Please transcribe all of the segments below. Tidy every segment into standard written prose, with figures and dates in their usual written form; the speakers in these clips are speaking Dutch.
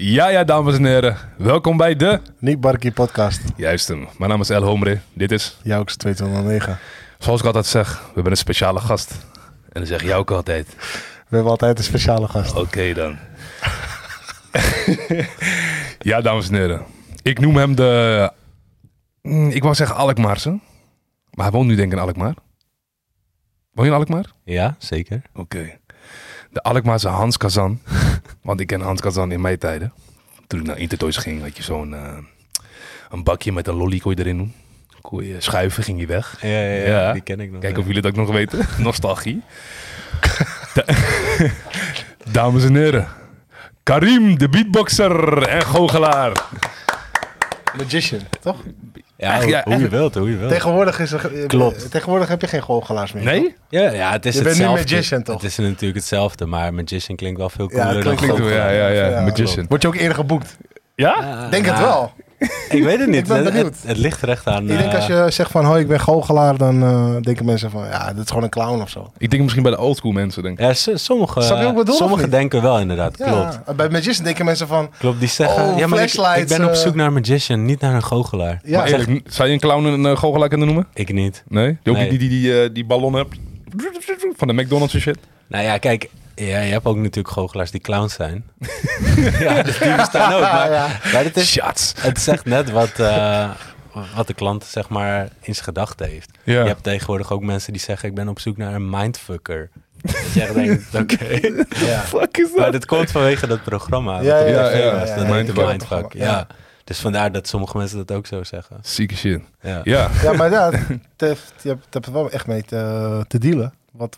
Ja, dames en heren. Welkom bij de... Nick Barkie podcast. Juist hem. Mijn naam is El Homre. Dit is... Jouks 209. Zoals ik altijd zeg, we hebben een speciale gast. En dan zeg je ook altijd... We hebben altijd een speciale gast. Oké dan. Ja, dames en heren. Ik noem hem de... Ik wou zeggen Alkmaarse. Maar hij woont nu denk ik in Alkmaar. Woon je in Alkmaar? Ja, zeker. Oké. De Alkmaarse Hans Kazan. Want ik ken Hans Kazan in mijn tijden. Toen ik naar Intertoys ging, had je zo'n een bakje met een lolly kon je erin doen. Kon je schuiven, ging je weg. Ja, die ken ik nog. Kijk of jullie het ook nog weten. Nostalgie. Dames en heren. Karim, de beatboxer en goochelaar. Magician, toch? Ja, hoe je wilt. Tegenwoordig is er... Klopt. Tegenwoordig heb je geen goochelaars meer. Nee? Ja, het is Je bent nu hetzelfde. magician, toch? Het is natuurlijk hetzelfde, maar magician klinkt wel veel Ja, cooler dan klinkt goochelaar. Ja. Magician. Word je ook eerder geboekt? Ja? Denk het wel. Ik weet het niet. Ik ben benieuwd. Het ligt er echt aan. Ik denk als je zegt van, hoi, ik ben goochelaar, dan denken mensen van, ja, dit is gewoon een clown of zo. Ik denk misschien bij de oldschool mensen, denk ik. Ja, Snap je sommige wat ik bedoel, of sommigen niet? denken wel inderdaad, Ja, klopt. bij Magician denken mensen van, Klopt, die zeggen, Oh, ja, maar ik flashlights, ben op zoek naar een magician, niet naar een goochelaar. ja, Maar eerlijk, zou je een clown een goochelaar kunnen noemen? Ik niet. Nee? Die ook Nee. die ballon hebt? Van de McDonald's en shit? Nou ja, kijk, ja, je hebt ook natuurlijk goochelaars die clowns zijn. Ja, dus die bestaan ook. Maar het is... Shots. Het zegt net wat de klant zeg maar in zijn gedachten heeft. Ja. Je hebt tegenwoordig ook mensen die zeggen... ik ben op zoek naar een mindfucker. Dat je echt denkt, oké. ja. Fuck is Maar dat komt vanwege dat programma. Ja, dat op ja, tv ja. was, Ja, dat ja, heet ja. de mindfuck. Ja. Ja. Dus vandaar dat sommige mensen dat ook zo zeggen. Zieke shit. Ja. Ja. Ja, maar ja, je hebt er wel echt mee te dealen.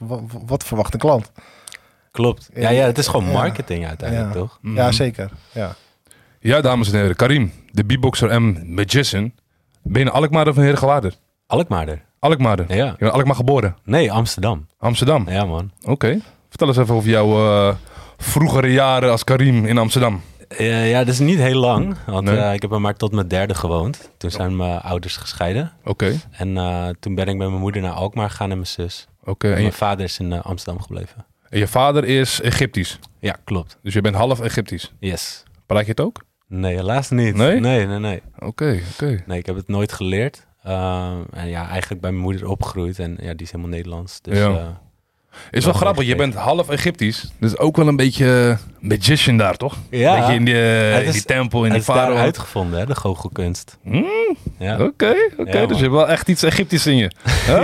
Wat verwacht een klant? Klopt. Ja, het is gewoon marketing uiteindelijk, Ja. toch? Ja, zeker. Ja. Ja, dames en heren. Karim, de beatboxer en magician. Ben je een Alkmaar of een Heergewaarder? Alkmaarder. Alkmaarder? Ja. Je bent Alkmaar geboren? Nee, Amsterdam. Amsterdam? Ja, man. Oké. Vertel eens even over jouw vroegere jaren als Karim in Amsterdam. Ja, dat is niet heel lang. Want Nee. ik heb er maar tot mijn derde gewoond. Toen zijn mijn ouders gescheiden. Oké. En toen ben ik met mijn moeder naar Alkmaar gegaan en mijn zus. Oké. En En, mijn vader is in Amsterdam gebleven. je vader is Egyptisch. Ja, klopt. Dus je bent half Egyptisch. Yes. Praat je het ook? Nee, helaas niet. Nee? Nee. Oké. Nee, ik heb het nooit geleerd. En ja, eigenlijk bij mijn moeder opgegroeid. En ja, die is helemaal Nederlands. Dus Ja. Is wel grappig, je bent half Egyptisch. Dus ook wel een beetje magician daar, toch? Ja. Beetje in Het die, is- die tempel, in het die is daar farao. uitgevonden, hè, de goochelkunst. Ja. Oké. Ja, Dus je man. hebt wel echt iets Egyptisch in je. Huh?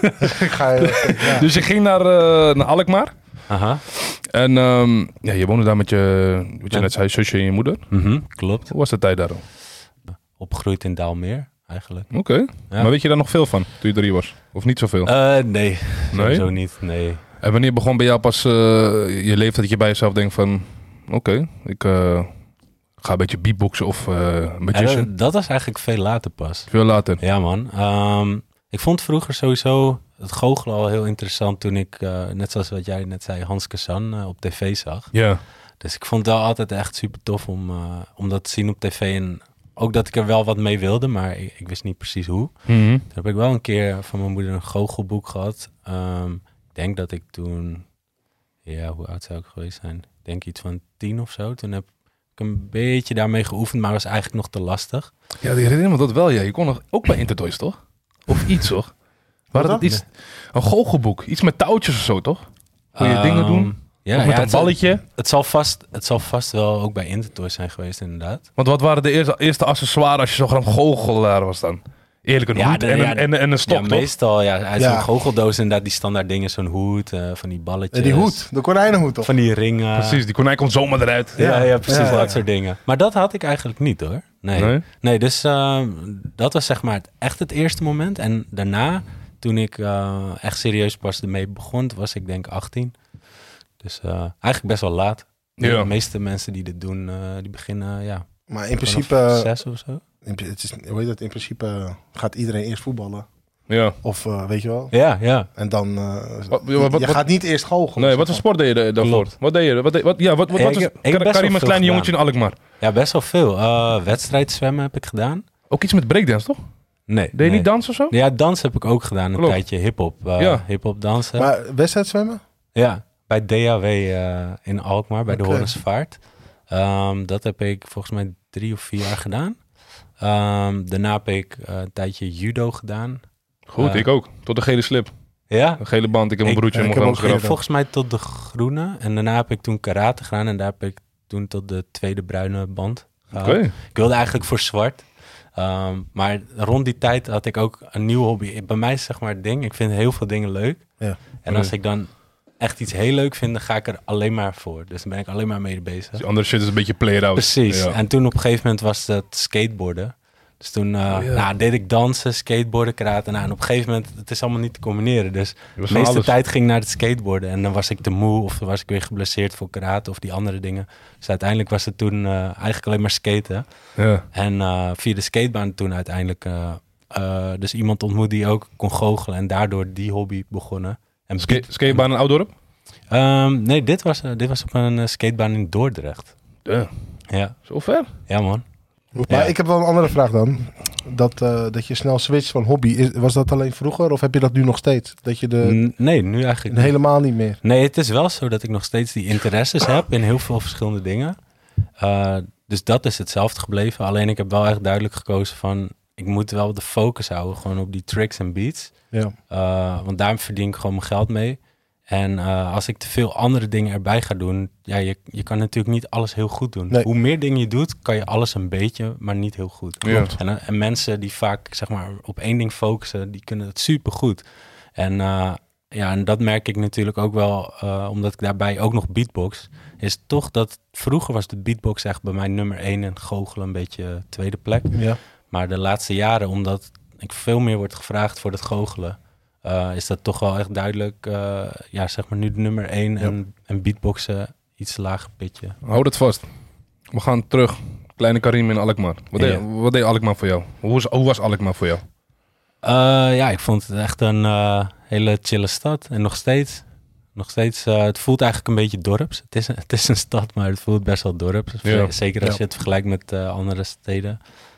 Ik ga ja. Dus je ging naar Alkmaar. Aha. En ja, je woonde daar met je, wat je net zei, zusje en je moeder. Klopt. Hoe was de tijd daar dan? Opgegroeid in Daalmeer, eigenlijk. Oké. Ja. Maar weet je daar nog veel van, toen je 3 was? Of niet zoveel? Nee, sowieso niet. Nee. En wanneer begon bij jou pas je leeftijd dat je bij jezelf denkt van... Oké, ik ga een beetje beatboxen of magician? Ja, dat was eigenlijk veel later pas. Veel later. Ja, man. Ik vond vroeger sowieso het goochelen al heel interessant toen ik, net zoals wat jij net zei, Hans Kazan op tv zag. Ja. Dus ik vond het wel altijd echt super tof om dat te zien op tv. En ook dat ik er wel wat mee wilde, maar ik wist niet precies hoe. Mhm. Toen heb ik wel een keer van mijn moeder een goochelboek gehad. Ik denk dat ik toen, ja, hoe oud zou ik geweest zijn? Ik denk iets van 10 of zo. Toen heb ik een beetje daarmee geoefend, maar was eigenlijk nog te lastig. Ja, die herinner me dat wel. Ja. Je kon nog ook bij Intertoys, toch? Of iets, toch? Waar Wat het dan? iets, een goochelboek. Iets met touwtjes of zo, toch? Kon je dingen doen? Ja, of met een het- balletje? Het zal vast wel ook bij Intertoys zijn geweest, inderdaad. Want wat waren de eerste accessoires als je zo graag goochelaar was dan? Eerlijk, een hoed en een stok, ja, toch? meestal, uit Ja. zo'n goocheldoos inderdaad die standaard dingen, zo'n hoed, van die balletjes. Die hoed, de konijnenhoed toch? Van die ringen. Precies, die konijn komt zomaar eruit. Ja, precies, Ja, dat ja. soort dingen. Maar dat had ik eigenlijk niet, hoor. Nee, dus dat was zeg maar echt het eerste moment. En daarna, toen ik echt serieus pas ermee begon, was ik denk 18. Dus eigenlijk best wel laat. Ja. De meeste mensen die dit doen, die beginnen, Maar in vanaf principe, 6 of zo. hoe heet dat? In principe gaat iedereen eerst voetballen. Ja. Of weet je wel. Ja. En dan, Wat- je gaat niet eerst goochelen. Nee, wat voor sport deed je daarvoor? Klopt. Wat deed je? Wat is Ja, ik heb best Karim wel een veel klein jongetje in gedaan. Alkmaar? Ja, best wel veel. Wedstrijdzwemmen heb ik gedaan. Ook iets met breakdance, toch? Nee. Deed je niet dansen of zo? Ja, dans heb ik ook gedaan. Een Klopt. tijdje hip-hop. Ja. Hip-hop dansen. Maar wedstrijd zwemmen? Ja, bij DHW in Alkmaar, bij de Oké. Horensvaart. Dat heb ik volgens mij 3 of 4 jaar gedaan. Daarna heb ik een tijdje judo gedaan. Goed, ik ook. Tot de gele slip. Ja? Een gele band. Ik heb een broertje in mijn Ik volgens mij tot de groene. En daarna heb ik toen karate gedaan. En daar heb ik toen tot de tweede bruine band gehaald. Okay. Ik wilde eigenlijk voor zwart. Maar rond die tijd had ik ook een nieuwe hobby. Bij mij is zeg maar het ding. Ik vind heel veel dingen leuk. Ja. En als ik dan echt iets heel leuk vind, dan ga ik er alleen maar voor. Dus dan ben ik alleen maar mee bezig. Die andere shit is een beetje play-out. Precies. Ja. En toen op een gegeven moment was het skateboarden. Dus toen deed ik dansen, skateboarden, karate. En op een gegeven moment, het is allemaal niet te combineren. Dus de meeste tijd ging naar het skateboarden. En dan was ik te moe of dan was ik weer geblesseerd voor karate of die andere dingen. Dus uiteindelijk was het toen eigenlijk alleen maar skaten. Ja. En via de skatebaan toen uiteindelijk dus iemand ontmoet die ook kon goochelen. En daardoor die hobby begonnen. En skatebaan in Oudorp? Nee, dit was op een skatebaan in Dordrecht. Ja. Zo ver? Ja, man. Maar ik heb wel een andere vraag dan. Dat je snel switcht van hobby. Was dat alleen vroeger of heb je dat nu nog steeds? Dat je nee, nu eigenlijk niet. Helemaal niet meer. Nee, het is wel zo dat ik nog steeds die interesses heb in heel veel verschillende dingen. Dus dat is hetzelfde gebleven. Alleen ik heb wel echt duidelijk gekozen van... ik moet wel de focus houden gewoon op die tricks en beats. Ja. Want daar verdien ik gewoon mijn geld mee. En als ik te veel andere dingen erbij ga doen... ja, je kan natuurlijk niet alles heel goed doen. Nee. Hoe meer dingen je doet, kan je alles een beetje, maar niet heel goed. Ja. En mensen die vaak zeg maar op één ding focussen, die kunnen het supergoed. En en dat merk ik natuurlijk ook wel, omdat ik daarbij ook nog beatbox... is toch dat vroeger was de beatbox echt bij mij nummer 1 en goochelen een beetje tweede plek. Ja. Maar de laatste jaren, omdat ik veel meer word gevraagd voor het goochelen... is dat toch wel echt duidelijk, zeg maar nu de nummer 1 en beatboxen iets lager pitje. Hou dat vast. We gaan terug. Kleine Karim in Alkmaar. Wat deed Alkmaar voor jou? Hoe was Alkmaar voor jou? Ik vond het echt een hele chille stad. En nog steeds, het voelt eigenlijk een beetje dorps. Het is een stad, maar het voelt best wel dorps. Ja. Zeker als je het vergelijkt met andere steden.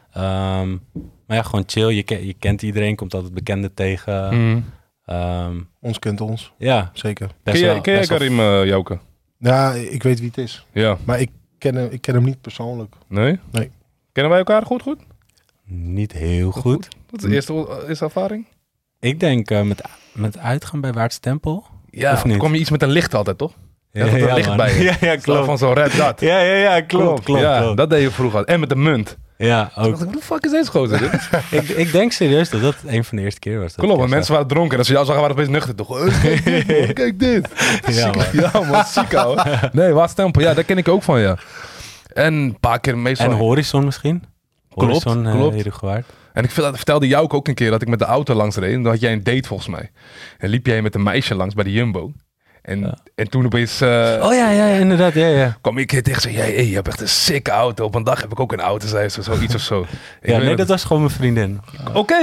Maar ja, gewoon chill. Je kent iedereen, komt altijd bekenden tegen. Ons kent ons. Ja. Zeker. Ken jij Karim, Jouke? Ja, ik weet wie het is. Ja. Maar ik ken hem niet persoonlijk. Nee? Nee. Kennen wij elkaar goed? Niet heel goed. Wat is de eerste ervaring? Ik denk met uitgaan bij Waardse Tempel. Ja, of niet? Kom je iets met een licht altijd, toch? Ja, dat er licht man. bij je. Ja, klopt. Van zo'n red dot. Ja, klopt. Ja, dat deed je vroeger. En met de munt. Ja, ook. Dacht ik, hoe de fuck is deze gozer? ik denk serieus dat dat een van de eerste keer was. Klopt, want mensen waren dronken. En als ze jou zagen, waren opeens nuchter. Toch? Kijk dit. Ja, man, ziek ouwe. Nee, Waardse Tempel. Ja, daar ken ik ook van, ja. En een paar keer meestal... En Horizon misschien? Klopt. Herengewaard. En ik vertelde jou ook een keer dat ik met de auto langs reed. En dan had jij een date volgens mij. En liep jij met een meisje langs bij de Jumbo. En toen opeens... Inderdaad, ja. kwam ik tegen ze, hey, je hebt echt een sikke auto. Op een dag heb ik ook een auto, zei ze, zoiets of zo. Dat was gewoon mijn vriendin. Oké.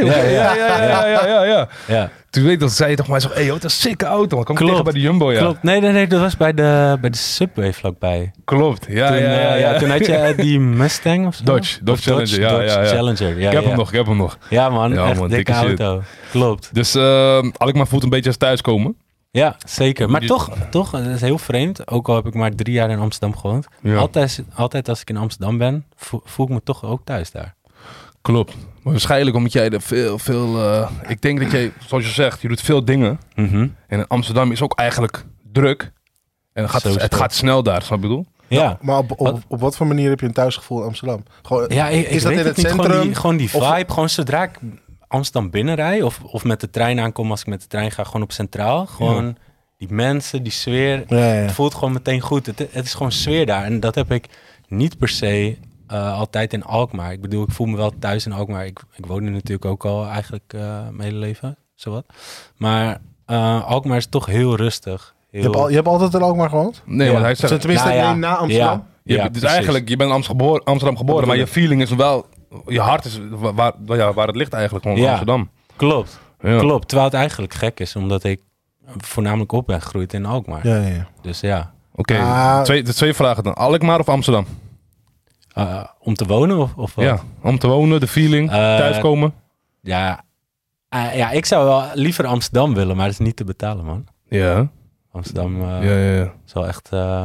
Ja. Toen zei je toch maar zo, hey, wat een sikke auto. Dan kwam ik tegen bij de Jumbo, ja. Klopt, nee, dat was bij de Subway vlakbij. Klopt, ja. Toen had je die Mustang of zo? Dodge Challenger, ja. Challenger, ja. Ik heb hem nog. Ja man, echt dikke auto. Klopt. Dus Alkmaar voelt een beetje als thuiskomen. Ja, zeker. Maar toch, het is heel vreemd. Ook al heb ik maar 3 jaar in Amsterdam gewoond. Ja. Altijd als ik in Amsterdam ben, voel ik me toch ook thuis daar. Klopt. Maar waarschijnlijk omdat jij er veel... ik denk dat jij, zoals je zegt, je doet veel dingen. Mm-hmm. En in Amsterdam is ook eigenlijk druk. En het gaat snel daar, snap je bedoel? Ja. Maar op wat voor manier heb je een thuisgevoel in Amsterdam? Is dat in het centrum? Gewoon die vibe. Gewoon zodra ik Amsterdam binnenrij of met de trein aankom, als ik met de trein ga, gewoon op Centraal. Gewoon die mensen, die sfeer. Ja. Het voelt gewoon meteen goed. Het is gewoon sfeer daar. En dat heb ik niet per se altijd in Alkmaar. Ik bedoel, ik voel me wel thuis in Alkmaar. Ik woon nu natuurlijk ook al eigenlijk mijn hele leven, zowat. maar Alkmaar is toch heel rustig. Je hebt altijd in Alkmaar gewoond? Nee, want hij zegt... Tenminste, na Amsterdam? Dus eigenlijk, je bent in Amsterdam geboren, maar je feeling is wel... Je hart is waar het ligt eigenlijk, gewoon in Amsterdam. Klopt. Klopt. Terwijl het eigenlijk gek is, omdat ik voornamelijk op ben gegroeid in Alkmaar. Ja. Dus ja. Oké, twee vragen dan. Alkmaar of Amsterdam? Om te wonen of wat? Ja, om te wonen, de feeling, thuiskomen. Ja, ik zou wel liever Amsterdam willen, maar dat is niet te betalen, man. Ja. Amsterdam is wel echt...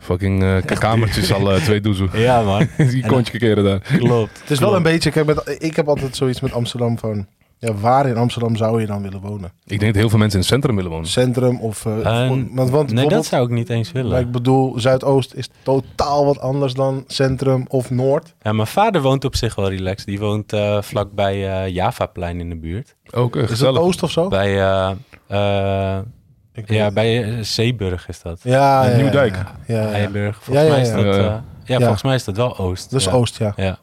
Fucking kamertjes al 2 doezel. Ja, man. Die kontje keren daar. Klopt. Het is wel een beetje... Kijk, ik heb altijd zoiets met Amsterdam van... Ja, waar in Amsterdam zou je dan willen wonen? Ik denk dat heel veel mensen in het centrum willen wonen. Centrum of... nee, dat zou ik niet eens willen. Maar ik bedoel, Zuidoost is totaal wat anders dan centrum of Noord. Ja, mijn vader woont op zich wel relaxed. Die woont vlakbij Javaplein in de buurt. Oké, Is gezellig. dat Oost of zo? Bij Zeeburg is dat. Ja, Nieuwdijk. Ja. Eiburg. Volgens mij is dat... Ja. volgens mij is dat wel Oost. Dat is Oost, ja. Ja.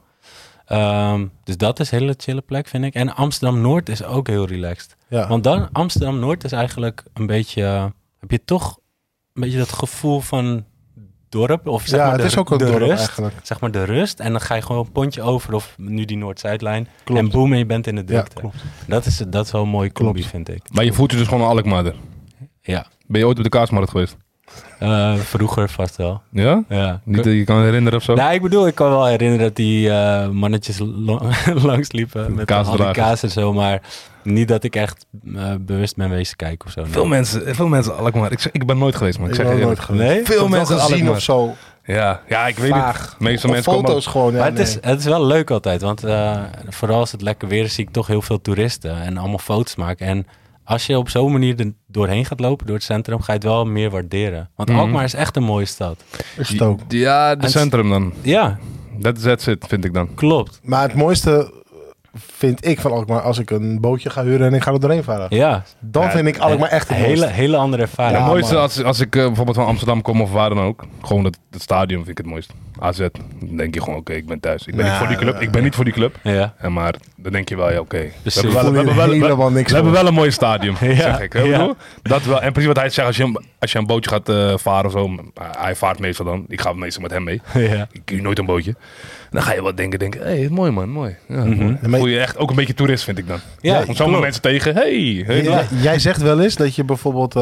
Dus dat is een hele chille plek, vind ik. En Amsterdam-Noord is ook heel relaxed. Ja. Want dan, Amsterdam-Noord is eigenlijk een beetje... heb je toch een beetje dat gevoel van dorp? Of zeg maar het is ook een dorp rust, eigenlijk. Zeg maar de rust. En dan ga je gewoon een pontje over of nu die Noord-Zuidlijn. Klopt. En boem, en je bent in de drukte. Ja, klopt. Dat is wel een mooie combi, vind ik. Maar je voelt je dus gewoon een Alkmaarder. Ja. Ben je ooit op de kaasmarkt geweest? Vroeger vast wel. Ja? Ja. Niet dat je kan herinneren of zo? Nou, ik bedoel, ik kan wel herinneren dat die mannetjes langs liepen met al die kaas en zo, maar niet dat ik echt bewust ben wezen kijken of zo. Nee. Veel mensen Alkmaar. Ik ben nooit geweest, man. Ik zeg ben je nooit eerlijk. geweest. Veel mensen gezien Alkmaar. of zo. Ja, ik weet Vaag. het. Meeste Of mensen foto's gewoon. Ja, Maar nee. het is wel leuk altijd, want vooral als het lekker weer is, zie ik toch heel veel toeristen en allemaal foto's maken. En als je op zo'n manier er doorheen gaat lopen, door het centrum, ga je het wel meer waarderen. Want Alkmaar is echt een mooie stad. Is het ook. Ja, de centrum dan. Ja, That's it, vind ik dan. klopt. Maar het mooiste vind ik van Alkmaar als ik een bootje ga huren en ik ga er doorheen varen. Ja. Dan vind ik Alkmaar echt het mooiste. Hele andere ervaring. Het Ja, mooiste man. als ik bijvoorbeeld van Amsterdam kom of waar dan ook. Gewoon het stadion vind ik het mooiste. AZ, dan denk je gewoon oké, ik ben thuis. Ik ben niet voor die club. Ik ben niet voor die club. Ja. Maar dan denk je wel, ja oké. Precies. We Ik voel hier helemaal niks hebben van. wel een mooi stadion, zeg ik. Hè, Ja. bedoel? Dat wel. En precies wat hij zegt, als je een bootje gaat varen of zo. Hij vaart meestal dan. Ik ga meestal met hem mee. Ja. Ik huur nooit een bootje. Dan ga je wat denken, hé, mooi man, mooi. Ja, Mhm. mooi. Maar- Voel je echt ook een beetje toerist, vind ik dan. Ja, Om zomaar klopt. mensen tegen, hey. Jij zegt wel eens dat je bijvoorbeeld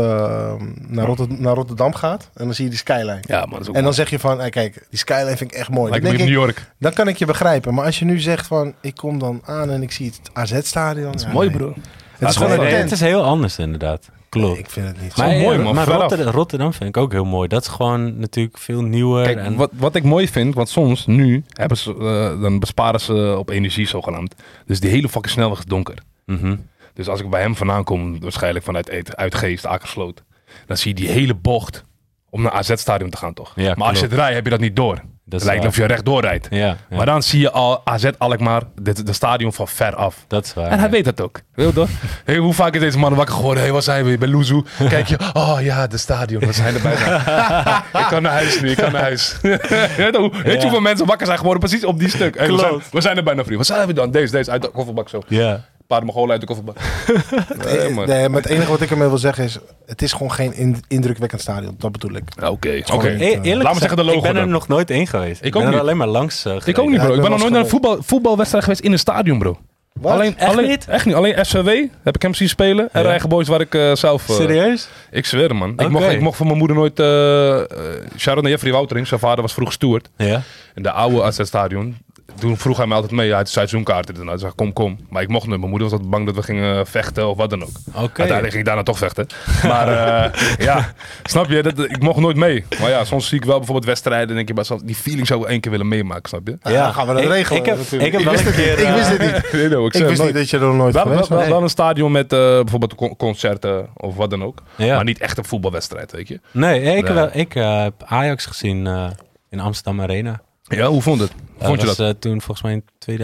naar Rotterdam gaat en dan zie je die skyline. Ja, man, dat is ook En dan zeg je van, kijk, die skyline vind ik echt mooi. lijkt Dan, me denk in ik, New York. dan kan ik je begrijpen. Maar als je nu zegt van, ik kom dan aan en ik zie het AZ-stadion. Dat is mooi, bro. Het is gewoon Nee, een Nee, tent. het is heel anders inderdaad. Klopt. Ik vind het niet. Maar- mooi, man, Maar veraf. Rotterdam vind ik ook heel mooi. Dat is gewoon natuurlijk veel nieuwer. Kijk, en... wat ik mooi vind, want soms nu hebben ze, dan besparen ze op energie zogenaamd. Dus die hele fucking snelweg is donker. Mhm. Dus als ik bij hem vandaan kom, waarschijnlijk vanuit Uitgeest, Akersloot, dan zie je die hele bocht om naar AZ-stadion te gaan toch. Ja, maar als je het rijdt, heb je dat niet door. Dat Het is lijkt waar. of je rechtdoor rijdt. Ja, Maar dan zie je al AZ Alkmaar, de stadion van ver af. dat is waar. En hij ja. weet dat ook. Weet je toch? Hey, hoe vaak is deze man wakker geworden? Hey, waar zijn we? Bij Luzu. Kijk je, oh ja, de stadion. We zijn er bijna. Ik kan naar huis nu, ik kan naar huis. Weet je hoeveel mensen wakker zijn geworden precies op die stuk? Hey, we zijn er bijna, vriend. Wat zijn we dan? Deze, uit de kofferbak zo. Ja. Paar Mongolen uit de kofferbak. Nee, man. Nee, maar het enige wat ik ermee wil zeggen is, het is gewoon geen indrukwekkend stadion. Dat bedoel ik. Ja, Oké. gewoon- Eerlijk Laat me gezegd, zeggen de logo ik ben er dan. nog nooit in geweest. Ik ben ook er niet. alleen maar langs gereden. Ik ook niet, Ja, bro. ik Ik ben ben nog nooit wel naar een voetbalwedstrijd geweest in een stadion, bro. Wat? Echt niet? Echt niet. Alleen SVW heb ik hem zien spelen. En Ja. Eigen Boys waar ik zelf... Serieus? Ik zweer hem, man. Oké. Ik mocht van mijn moeder nooit... Sharon en Jeffrey Woutering, zijn vader was vroeg steward. Ja. In de oude AZ-stadion. Toen vroeg hij me altijd mee. Hij had seizoenkaarten. En hij zei, kom. Maar ik mocht niet. Mijn moeder was altijd bang dat we gingen vechten of wat dan ook. Oké. Uiteindelijk ging ik daarna toch vechten. Maar ja, snap je? Ik mocht nooit mee. Maar ja, soms zie ik wel bijvoorbeeld wedstrijden. En denk je bij zelf, die feeling zou ik één keer willen meemaken, snap je? Ja, dan gaan we dat regelen. Ik heb wel een keer... Ik wist het niet. Nee, no, Ik wist niet dat je er nog nooit wel, geweest wel, was. wel een stadion met bijvoorbeeld concerten of wat dan ook. Ja. Maar niet echt een voetbalwedstrijd, weet je. Nee, Nee. ik heb Ajax gezien in Amsterdam Arena. Ja, hoe vond het? Vond je was, dat? toen volgens mij in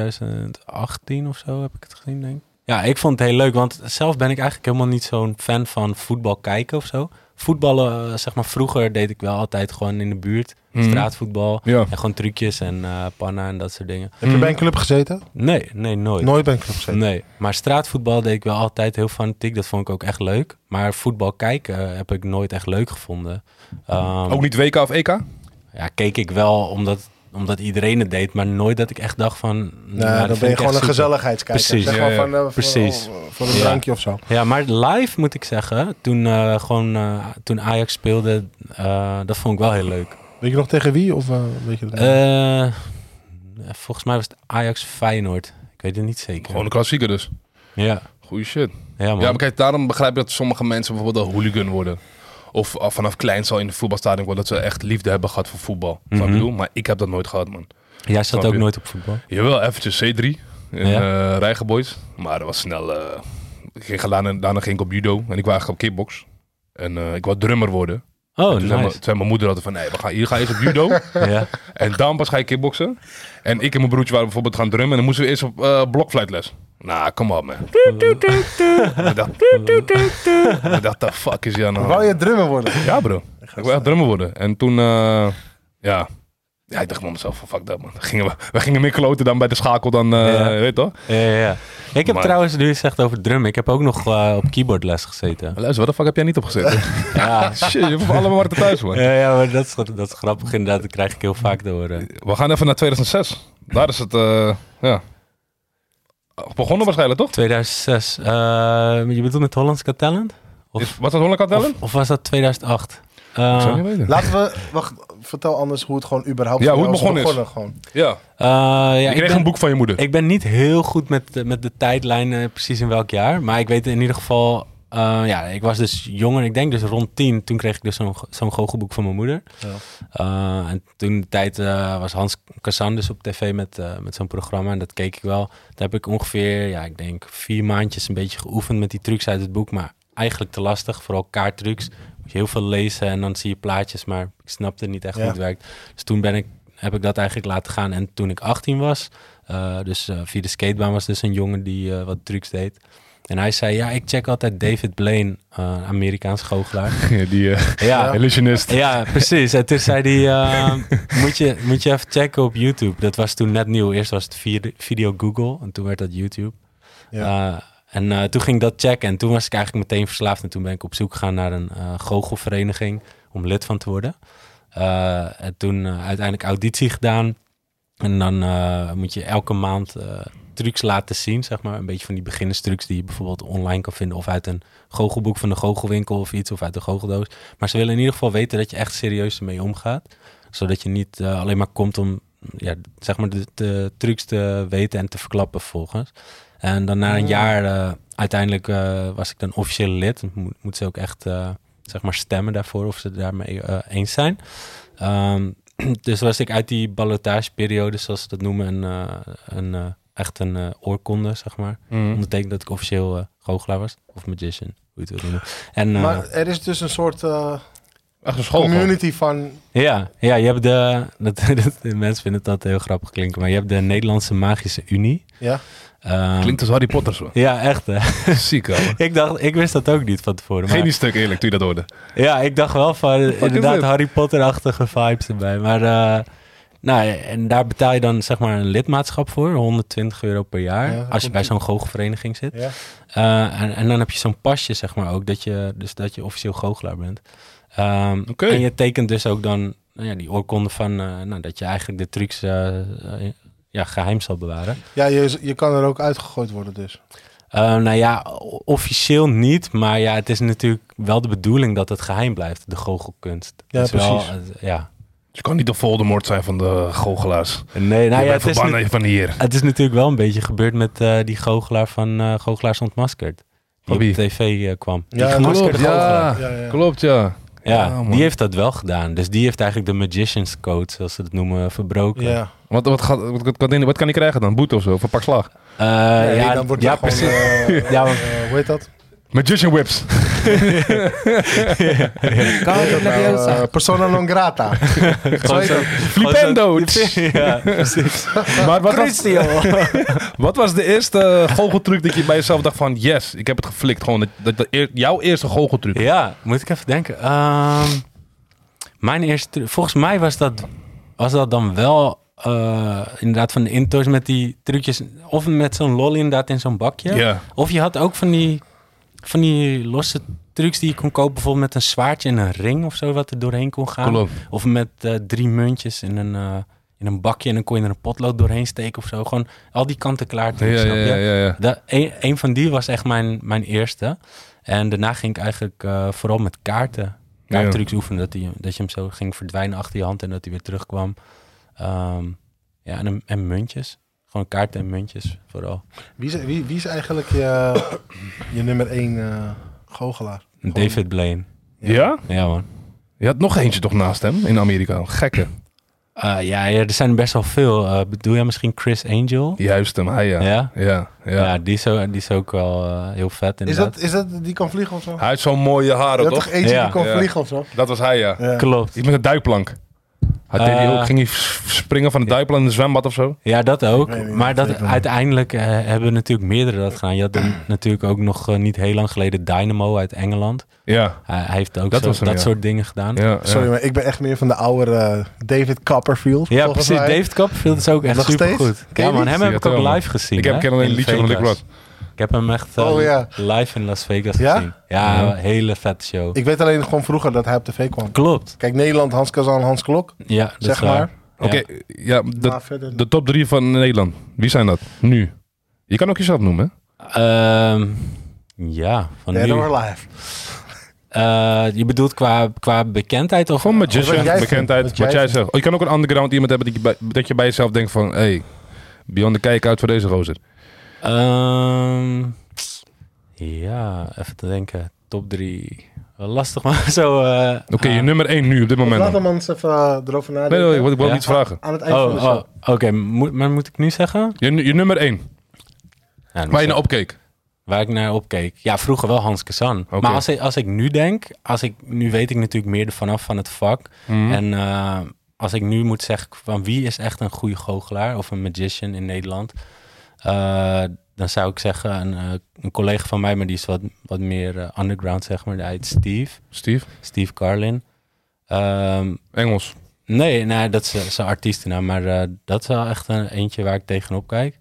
2018 of zo heb ik het gezien, denk ik. Ja, ik vond het heel leuk, want zelf ben ik eigenlijk helemaal niet zo'n fan van voetbal kijken of zo. Voetballen, zeg maar, vroeger deed ik wel altijd gewoon in de buurt. Mhm. Straatvoetbal. Ja. En gewoon trucjes en pannen en dat soort dingen. Heb je bij een club gezeten? Nee, nooit. Nooit bij een club gezeten. Nee, maar straatvoetbal deed ik wel altijd heel fanatiek. Dat vond ik ook echt leuk. Maar voetbal kijken heb ik nooit echt leuk gevonden. Ook niet WK of EK? Ja, keek ik wel omdat iedereen het deed, maar nooit dat ik echt dacht van... Nee, dat dan vind ben je ik gewoon echt een super. gezelligheidskijker. Precies. Zeg Ja, maar ja. van, Precies. voor een Ja. drankje of zo. Ja, maar live moet ik zeggen, toen Ajax speelde, dat vond ik wel heel leuk. Weet je nog tegen wie? Of weet je dat? Volgens mij was het Ajax Feyenoord. Ik weet het niet zeker. Gewoon een klassieker dus. Ja, Goeie shit. ja man. Ja, maar kijk, daarom begrijp ik dat sommige mensen bijvoorbeeld een hooligan worden. Of vanaf kleins al in de voetbalstadion wel dat ze echt liefde hebben gehad voor voetbal. Mhm. Ik bedoel, maar ik heb dat nooit gehad, man. Jij zat Snap ook je? nooit op voetbal? Jawel, eventjes C3 in Rijgenboys. Maar dat was snel... daarna ging ik op judo en ik was eigenlijk op kickbox. En ik wou drummer worden. Oh, Toen nice. zei mijn moeder altijd van, nee, je gaat eerst op judo Ja. en dan pas ga je kickboksen. En ik en mijn broertje waren bijvoorbeeld gaan drummen en dan moesten we eerst op blokfluitles. Nou, kom op, man. Ik dacht, the fuck is je aan de hand? Wou je drummer worden? Ja, bro. Ik wil echt drummer worden. En toen, ja, ik dacht bij mezelf van, fuck dat, man. We gingen meer kloten dan bij de schakel dan, weet je toch? Ja. Ik heb Maar- trouwens, nu je zegt over drummen, ik heb ook nog op keyboardles gezeten. Luister, wat de fuck heb jij niet opgezet? Ja. Shit, je hebt allemaal markten thuis, man. Ja, maar dat is grappig inderdaad. Dat krijg ik heel vaak te horen. We gaan even naar 2006. Daar is het, ja... begonnen waarschijnlijk, toch? 2006. Je bedoelt met Hollands Got Talent? Was dat Holland Got Talent? Of was dat 2008? Ik zou niet weten. Laten we... Wacht, vertel anders hoe het gewoon überhaupt... Ja, voor hoe het jou begonnen is. Gewoon. Ja, Ja, je kreeg een boek van je moeder. Ik ben niet heel goed met de tijdlijn precies in welk jaar. Maar ik weet in ieder geval... ik was dus jonger. Ik denk dus rond 10. Toen kreeg ik dus zo'n goochelboek van mijn moeder. Ja. En toen de tijd was Hans Kazan dus op tv met zo'n programma. En dat keek ik wel. Daar heb ik ongeveer, ik denk 4 maandjes een beetje geoefend met die trucs uit het boek. Maar eigenlijk te lastig. Vooral kaarttrucs. Moet je heel veel lezen en dan zie je plaatjes. Maar ik snapte niet echt hoe het werkt. Dus toen heb ik dat eigenlijk laten gaan. En toen ik 18 was, via de skatebaan was dus een jongen die wat trucs deed. En hij zei, ik check altijd David Blaine, Amerikaans goochelaar. Die illusionist. Ja, precies. En toen zei hij, moet je even checken op YouTube. Dat was toen net nieuw. Eerst was het video Google en toen werd dat YouTube. Ja. Toen ging ik dat checken en toen was ik eigenlijk meteen verslaafd. En toen ben ik op zoek gegaan naar een goochelvereniging om lid van te worden. En toen uiteindelijk auditie gedaan. En dan moet je elke maand trucs laten zien, zeg maar. Een beetje van die beginnerstrucs die je bijvoorbeeld online kan vinden. Of uit een goochelboek van de goochelwinkel of iets. Of uit de goocheldoos. Maar ze willen in ieder geval weten dat je echt serieus ermee omgaat. Zodat je niet alleen maar komt om zeg maar de trucs te weten en te verklappen vervolgens. En dan na een jaar, uiteindelijk was ik dan officieel lid. Moeten ze ook echt zeg maar stemmen daarvoor of ze daarmee eens zijn. Dus was ik uit die ballotageperiode, zoals ze dat noemen, echt een oorkonde, zeg maar. Ondertekend dat ik officieel goochelaar was. Of magician, hoe je het wil noemen. En, maar er is dus een soort Echt een school. community van... Ja, je hebt de mensen vinden het altijd heel grappig klinken, maar je hebt de Nederlandse Magische Unie. Ja. Klinkt als Harry Potter zo. Ja, echt hè. Ziek, ouwe. Ik wist dat ook niet van tevoren. Geen die stuk eerlijk, toen je dat hoorde. Ja, ik dacht wel van inderdaad dit? Harry Potter-achtige vibes erbij. Maar en daar betaal je dan zeg maar een lidmaatschap voor, €120 per jaar. Ja, als je bij zo'n goochelvereniging zit. Ja. En dan heb je zo'n pasje zeg maar ook, dat je officieel goochelaar bent. Oké. En je tekent dus ook dan die oorkonde van dat je eigenlijk de trucs geheim zal bewaren. Ja, je kan er ook uitgegooid worden dus. Officieel niet, maar het is natuurlijk wel de bedoeling dat het geheim blijft, de goochelkunst. Ja, Dat is wel, precies. Je kan niet de Voldemort zijn van de goochelaars. Nee, het is van hier. Het is natuurlijk wel een beetje gebeurd met die goochelaar van Goochelaars Ontmaskerd. Die Wie? op tv kwam. Die Ja, gemaskerde klopt, goochelaar. Ja. Klopt, ja. Ja, man. die heeft dat wel gedaan. Dus die heeft eigenlijk de Magician's Code, zoals ze het noemen, verbroken. Ja. Wat kan hij krijgen dan? Boete of zo? Of een pak slag? Dan wordt het precies. gewoon... Ja, hoe heet dat? Magician whips. Persona non grata. Zo heet dat. Flipendo. Ja, precies. Maar wat was de eerste goocheltruc dat je bij jezelf dacht van... Yes, ik heb het geflikt. Gewoon jouw eerste goocheltruc. Ja, moet ik even denken. Mijn eerste... Volgens mij was dat dan wel... inderdaad van de into's met die trucjes. Of met zo'n lolly inderdaad in zo'n bakje. Ja. Of je had ook van die losse trucs die je kon kopen. Bijvoorbeeld met een zwaardje en een ring of zo. Wat er doorheen kon gaan. Klopt. Of met 3 muntjes in een bakje. En dan kon je er een potlood doorheen steken of zo. Gewoon al die kanten-klaar trucs. snap je? Ja. Een van die was echt mijn eerste. En daarna ging ik eigenlijk vooral met kaarttrucs oefenen. Dat je hem zo ging verdwijnen achter je hand. En dat hij weer terugkwam. En muntjes. Gewoon kaarten en muntjes vooral. Wie is eigenlijk je nummer 1 goochelaar? David Blaine. Ja? Ja, man. Je had nog eentje toch naast hem in Amerika? Gekke. Ja, er zijn best wel veel. Bedoel jij misschien Chris Angel? Juist hem, hij ja. Ja? Ja. Die is ook wel heel vet inderdaad. Is dat die kan vliegen of zo? Hij had zo'n mooie Je haren, had toch? toch eentje die kan Ja. vliegen of zo? Dat was hij, ja. Ja. Klopt. Die met een duikplank. Ging hij springen van de duikplank in een zwembad of zo? Ja, dat ook. Ik weet niet, Maar dat weet ik uiteindelijk hebben natuurlijk meerdere dat gedaan. Je had natuurlijk ook nog niet heel lang geleden Dynamo uit Engeland. Ja. Hij heeft ook Dat was hem, ja. soort dingen gedaan. Ja, Sorry, maar ik ben echt meer van de oude David Copperfield. Ja, volgens precies. mij. David Copperfield is ook echt Nog super steeds? goed. Ken Ja, je man, die? hem heb Ja, ik ook wel, man. live gezien. Ik heb hè, ken alleen een in liedje van Rick Vegas. Ross. Ik heb hem echt Ja. live in Las Vegas Ja? gezien. Ja, een hele vette show. Ik weet alleen gewoon vroeger dat hij op tv kwam. Klopt. Kijk, Nederland, Hans Kazan, Hans Klok. Ja, dat Zeg is waar. maar. Oké, ja, Maar verder... de top 3 van Nederland. Wie zijn dat? Nu. Je kan ook jezelf noemen, hè? Ja, van Dead nu. or Alive. Je bedoelt qua bekendheid of? Gewoon Wat magician, jij bekendheid, vindt, wat jij zegt. Oh, je kan ook een underground iemand hebben dat je bij jezelf denkt van... Hey, Beyond de kijk uit voor deze gozer. Ja, even te denken. Top 3. Wel lastig, maar zo... Oké, je nummer 1 nu op dit moment. Laat dan. hem eens even erover nadenken. Nee, ik wil Ja? iets vragen. Aan het eind van de show. Oké. Maar moet ik nu zeggen? Je nummer 1, Ja, waar je naar opkeek. Waar ik naar opkeek. Ja, vroeger wel Hans Kazan. Oké. Maar als ik nu denk... Nu weet ik natuurlijk meer vanaf van het vak. Mhm. En als ik nu moet zeggen van wie is echt een goede goochelaar of een magician in Nederland... dan zou ik zeggen een collega van mij, maar die is wat meer underground, zeg maar. Die heet Steve? Steve Carlin. Engels. Nee, dat is een artiestennaam, maar dat is wel echt eentje waar ik tegenop kijk.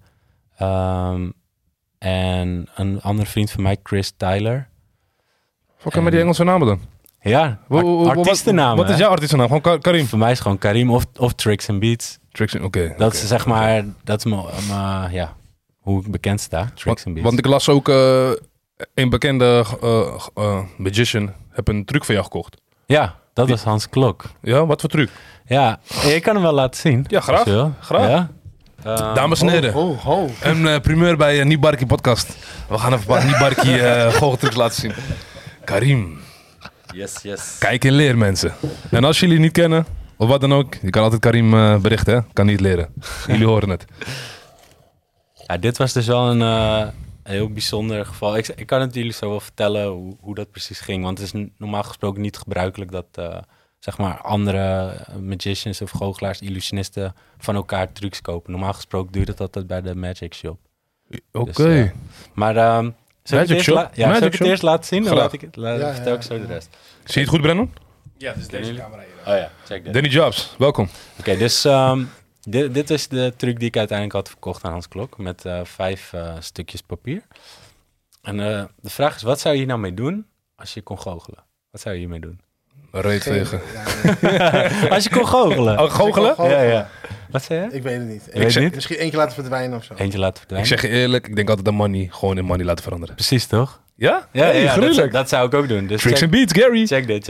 En een andere vriend van mij, Chris Tyler. Wat kan met die Engelse namen dan? Ja, artiestennamen. Wat is jouw artiestennaam? Gewoon Karim? Voor mij is gewoon Karim of Tricks and Beats. Tricks, oké. Dat is zeg maar, dat is ja, hoe ik bekend sta. Tricks and Beats. Want ik las ook een bekende magician heb een truc van jou gekocht. Ja, dat was Hans Klok. Ja, wat voor truc? Ja, je kan hem wel laten zien. Ja, graag. als je wil. Graag. Ja. Dames en heren, Ho. een primeur bij Nibarki podcast. We gaan even een paar Nibarki goocheltrucs laten zien. Karim, Yes. kijk en leer mensen. En als jullie niet kennen, of wat dan ook, je kan altijd Karim berichten, hè? Kan niet leren. Jullie horen het. Ja, dit was dus wel een heel bijzonder geval. Ik kan het jullie zo wel vertellen hoe dat precies ging. Want het is normaal gesproken niet gebruikelijk dat zeg maar andere magicians of goochelaars, illusionisten van elkaar trucs kopen. Normaal gesproken duurt het altijd bij de Magic Shop. Oké. Dus, maar zal ik het eerst Magic zal ik het Shop? eerst laten zien? Dan Graag. vertel ik zo de rest. Zie je het goed, Brennan? Ja, dus deze camera hier. Oh ja, check dit. Danny Jobs, welkom. Oké, dus dit is de truc die ik uiteindelijk had verkocht aan Hans Klok met 5 stukjes papier. En de vraag is, wat zou je hier nou mee doen als je kon goochelen? Wat zou je hiermee doen? Reet tegen. Als je kon goochelen? Oh, goochelen? Ja. Wat zei je? Ik weet het niet. weet het niet? Misschien eentje laten verdwijnen of zo. Eentje laten Ik verdwijnen. zeg je eerlijk, ik denk altijd aan money, gewoon in money laten veranderen. Precies, toch? Ja? Ja, Hey, gruwelijk. dat zou ik ook doen. Dus Tricks and Beats, Gary. check dit.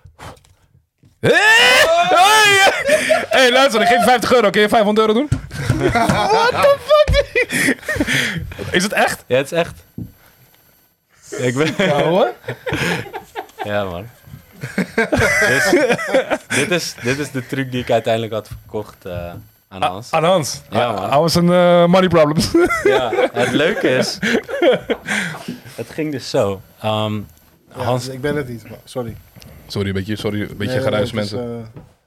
Hey, luister, ik geef je €50. Kun je €500 doen? What the fuck? Is het echt? Ja, het is echt. Ik ben... Ja, hoor. Ja, man. Dus, dit is de truc die ik uiteindelijk had verkocht aan Hans. Aan Hans. Ja, man. Hij was een money problems. Ja, het leuke is... Het ging dus zo. Ja, Hans, dus ik ben het niet, maar sorry. Sorry, een beetje geruis, mensen.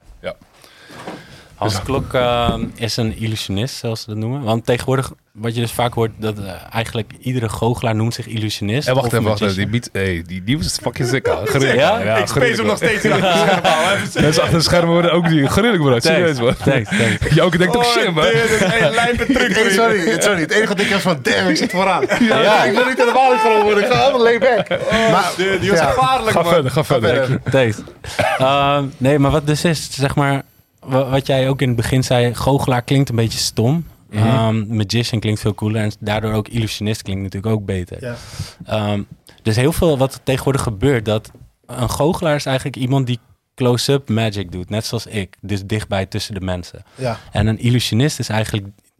Hans Klok is een illusionist, zoals ze dat noemen. Want tegenwoordig, wat je dus vaak hoort, dat eigenlijk iedere goochelaar noemt zich illusionist. En wacht of even. magician. Die beat, die was fucking sick, al. Gruwelijk. Ja? Ik space hem nog steeds in achter de scherm houden. Mensen achter de schermen worden ook die. Gruwelijk, bro. Serieus, man. Thanks. Joke denkt ook shit, man. Dit is een lijpe truc. Hey, sorry. Het enige wat ik heb is van, damn, ik zit vooraan. Ja. Ik wil niet helemaal niet gewoon worden. Ik ga allemaal lay back. Maar, Die was gevaarlijk, man. Ga verder. Thanks. Nee, maar wat dus is, zeg maar, wat jij ook in het begin zei, goochelaar klinkt een beetje stom. Magician klinkt veel cooler en daardoor ook illusionist klinkt natuurlijk ook beter. Ja. Dus heel veel wat er tegenwoordig gebeurt, dat een goochelaar is eigenlijk iemand die close-up magic doet, net zoals ik. Dus dichtbij tussen de mensen. Ja. En een illusionist is eigenlijk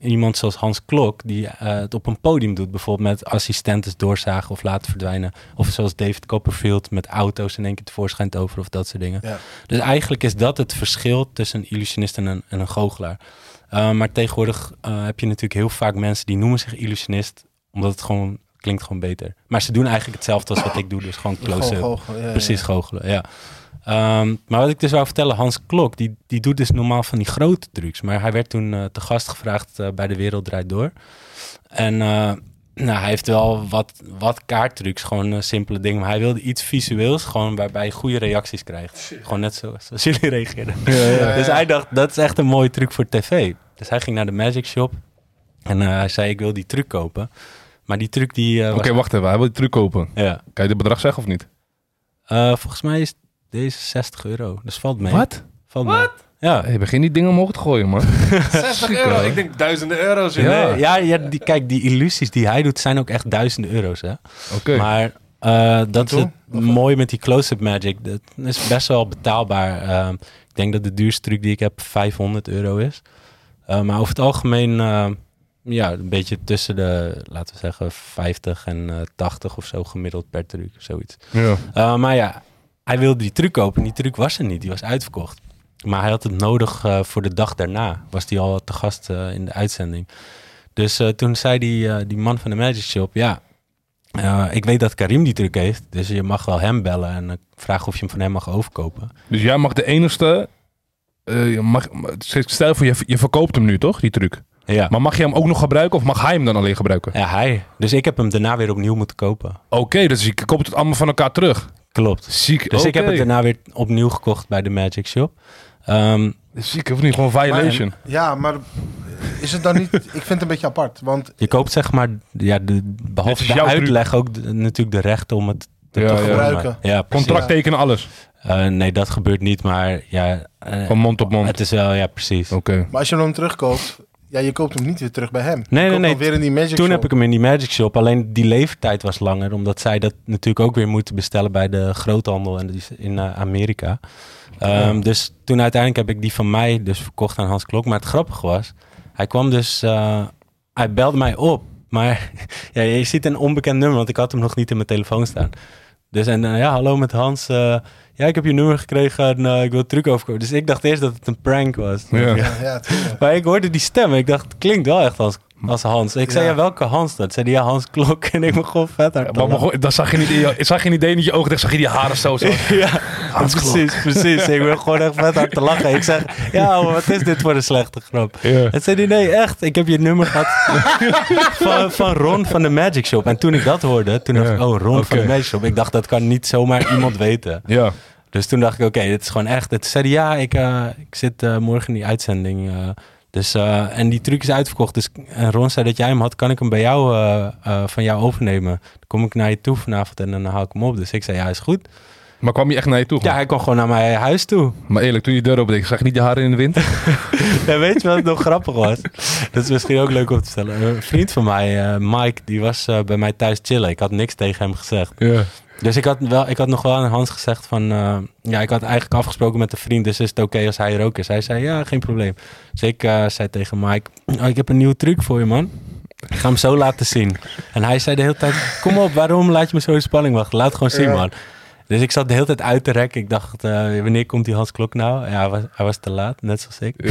iemand zoals Hans Klok, die het op een podium doet. Bijvoorbeeld met assistentes doorzagen of laten verdwijnen. Of zoals David Copperfield met auto's in één keer tevoorschijn toveren of dat soort dingen. Ja. Dus eigenlijk is dat het verschil tussen een illusionist en een goochelaar. Maar tegenwoordig heb je natuurlijk heel vaak mensen die noemen zich illusionist, omdat het gewoon klinkt gewoon beter. Maar ze doen eigenlijk hetzelfde als wat ik doe, dus gewoon close-up. Precies, goochelen, ja. Maar wat ik dus wou vertellen, Hans Klok, die doet dus normaal van die grote trucs. Maar hij werd toen te gast gevraagd bij De Wereld Draait Door. En hij heeft wel wat kaarttrucs, gewoon simpele dingen. Maar hij wilde iets visueels, gewoon waarbij je goede reacties krijgt. Gewoon net zoals jullie reageerden. Ja. Dus hij dacht, dat is echt een mooie truc voor tv. Dus hij ging naar de Magic Shop en hij zei, ik wil die truc kopen. Maar die truc die... Oké, wacht even, hij wil die truc kopen. Ja. Kan je het bedrag zeggen of niet? Volgens mij is deze €60. Dus valt mee. Wat? Valt mee. Ja. Hey, begin die dingen omhoog te gooien, man. €60. Ik denk duizenden euro's. Ja, kijk, die illusies die hij doet zijn ook echt duizenden euro's. Hè? Oké. Maar dat is het mooie met die close-up magic. Dat is best wel betaalbaar. Ik denk dat de duurste truc die ik heb €500 is. Maar over het algemeen... een beetje tussen de, laten we zeggen, 50 en 80 of zo gemiddeld per truc of zoiets. Ja. Maar ja, hij wilde die truc kopen. Die truc was er niet, die was uitverkocht. Maar hij had het nodig voor de dag daarna. Was hij al te gast in de uitzending. Dus toen zei die man van de Magic Shop, ik weet dat Karim die truc heeft. Dus je mag wel hem bellen en vragen of je hem van hem mag overkopen. Dus jij mag de enigste... stel voor, je verkoopt hem nu, toch? Die truc. Ja. Maar mag je hem ook nog gebruiken of mag hij hem dan alleen gebruiken? Ja, hij. Dus ik heb hem daarna weer opnieuw moeten kopen. Oké, dus je koopt het allemaal van elkaar terug? Klopt. Ziek. Dus ik heb het daarna weer opnieuw gekocht bij de Magic Shop. Ziek, of niet? Gewoon violation. Maar is het dan niet... Ik vind het een beetje apart, want... Je koopt zeg maar, behalve de uitleg ook natuurlijk de rechten om het te gebruiken. Ja, contract tekenen, alles? Nee, dat gebeurt niet, maar van mond op mond? Het is wel, ja, precies. Okay. Maar als je hem terugkoopt... Ja, je koopt hem niet weer terug bij hem. Nee. Weer in die Magic Toen Shop. heb ik hem in die Magic Shop. Alleen die leeftijd was langer. Omdat zij dat natuurlijk ook weer moeten bestellen bij de groothandel in Amerika. Dus toen uiteindelijk heb ik die van mij dus verkocht aan Hans Klok. Maar het grappige was, hij kwam dus... hij belde mij op. Maar ja, je ziet een onbekend nummer, want ik had hem nog niet in mijn telefoon staan. Dus hallo met Hans... ik heb je nummer gekregen en ik wil het truc overkomen. Dus ik dacht eerst dat het een prank was. Ja, maar ik hoorde die stem en ik dacht, het klinkt wel echt als Hans. Ik zei, welke Hans dat? Zei hij, Hans Klok. En ik begon vet hard te lachen. Dan zag je niet in je ogen, zag je die haren zo. Precies. Ik ben gewoon echt vet hard te lachen. Ik zeg, wat is dit voor een slechte grap? Ja. En zei hij, nee, echt. Ik heb je nummer gehad van Ron van de Magic Shop. En toen ik dat hoorde, toen dacht ik, Ron van de Magic Shop. Ik dacht, dat kan niet zomaar iemand weten. Ja. Dus toen dacht ik, oké, dit is gewoon echt. Toen zei hij, ik zit morgen in die uitzending. En die truc is uitverkocht. Dus Ron zei dat jij hem had, kan ik hem bij jou van jou overnemen? Dan kom ik naar je toe vanavond en dan haal ik hem op. Dus ik zei, ja, is goed. Maar kwam hij echt naar je toe? Ja, hij kwam gewoon naar mijn huis toe. Maar eerlijk, toen je de deur opende, zag je niet de haren in de wind? Ja, weet je wat nog grappig was? Dat is misschien ook leuk om te stellen. Een vriend van mij, Mike, die was bij mij thuis chillen. Ik had niks tegen hem gezegd. Ja. Dus ik had nog wel aan Hans gezegd van... ik had eigenlijk afgesproken met een vriend... dus is het oké als hij er ook is? Hij zei, ja, geen probleem. Dus ik zei tegen Mike... ik heb een nieuwe truc voor je, man. Ik ga hem zo laten zien. En hij zei de hele tijd... kom op, waarom laat je me zo in spanning wachten? Laat het gewoon zien, man. Dus ik zat de hele tijd uit te rekken. Ik dacht, wanneer komt die Hans Klok nou? Ja, hij was te laat, net zoals ik.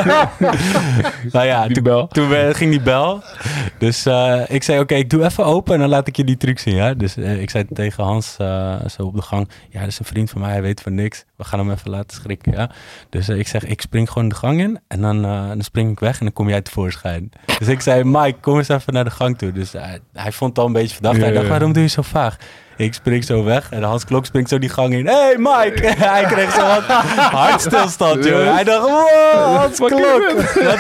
Nou ja, toen ging die bel. Dus ik zei, oké, ik doe even open en dan laat ik je die truc zien. Ja? Dus ik zei tegen Hans zo op de gang... ja, dat is een vriend van mij, hij weet van niks. We gaan hem even laten schrikken, ja. Dus ik zeg, ik spring gewoon de gang in en dan spring ik weg en dan kom jij tevoorschijn. Dus ik zei, Mike, kom eens even naar de gang toe. Dus hij vond het al een beetje verdacht. Hij dacht, waarom doe je zo vaag? Ik spring zo weg en Hans Klok springt zo die gang in. Hey Mike! Hij kreeg zo wat hartstilstand, joh. Hij dacht, wow, Hans Klok!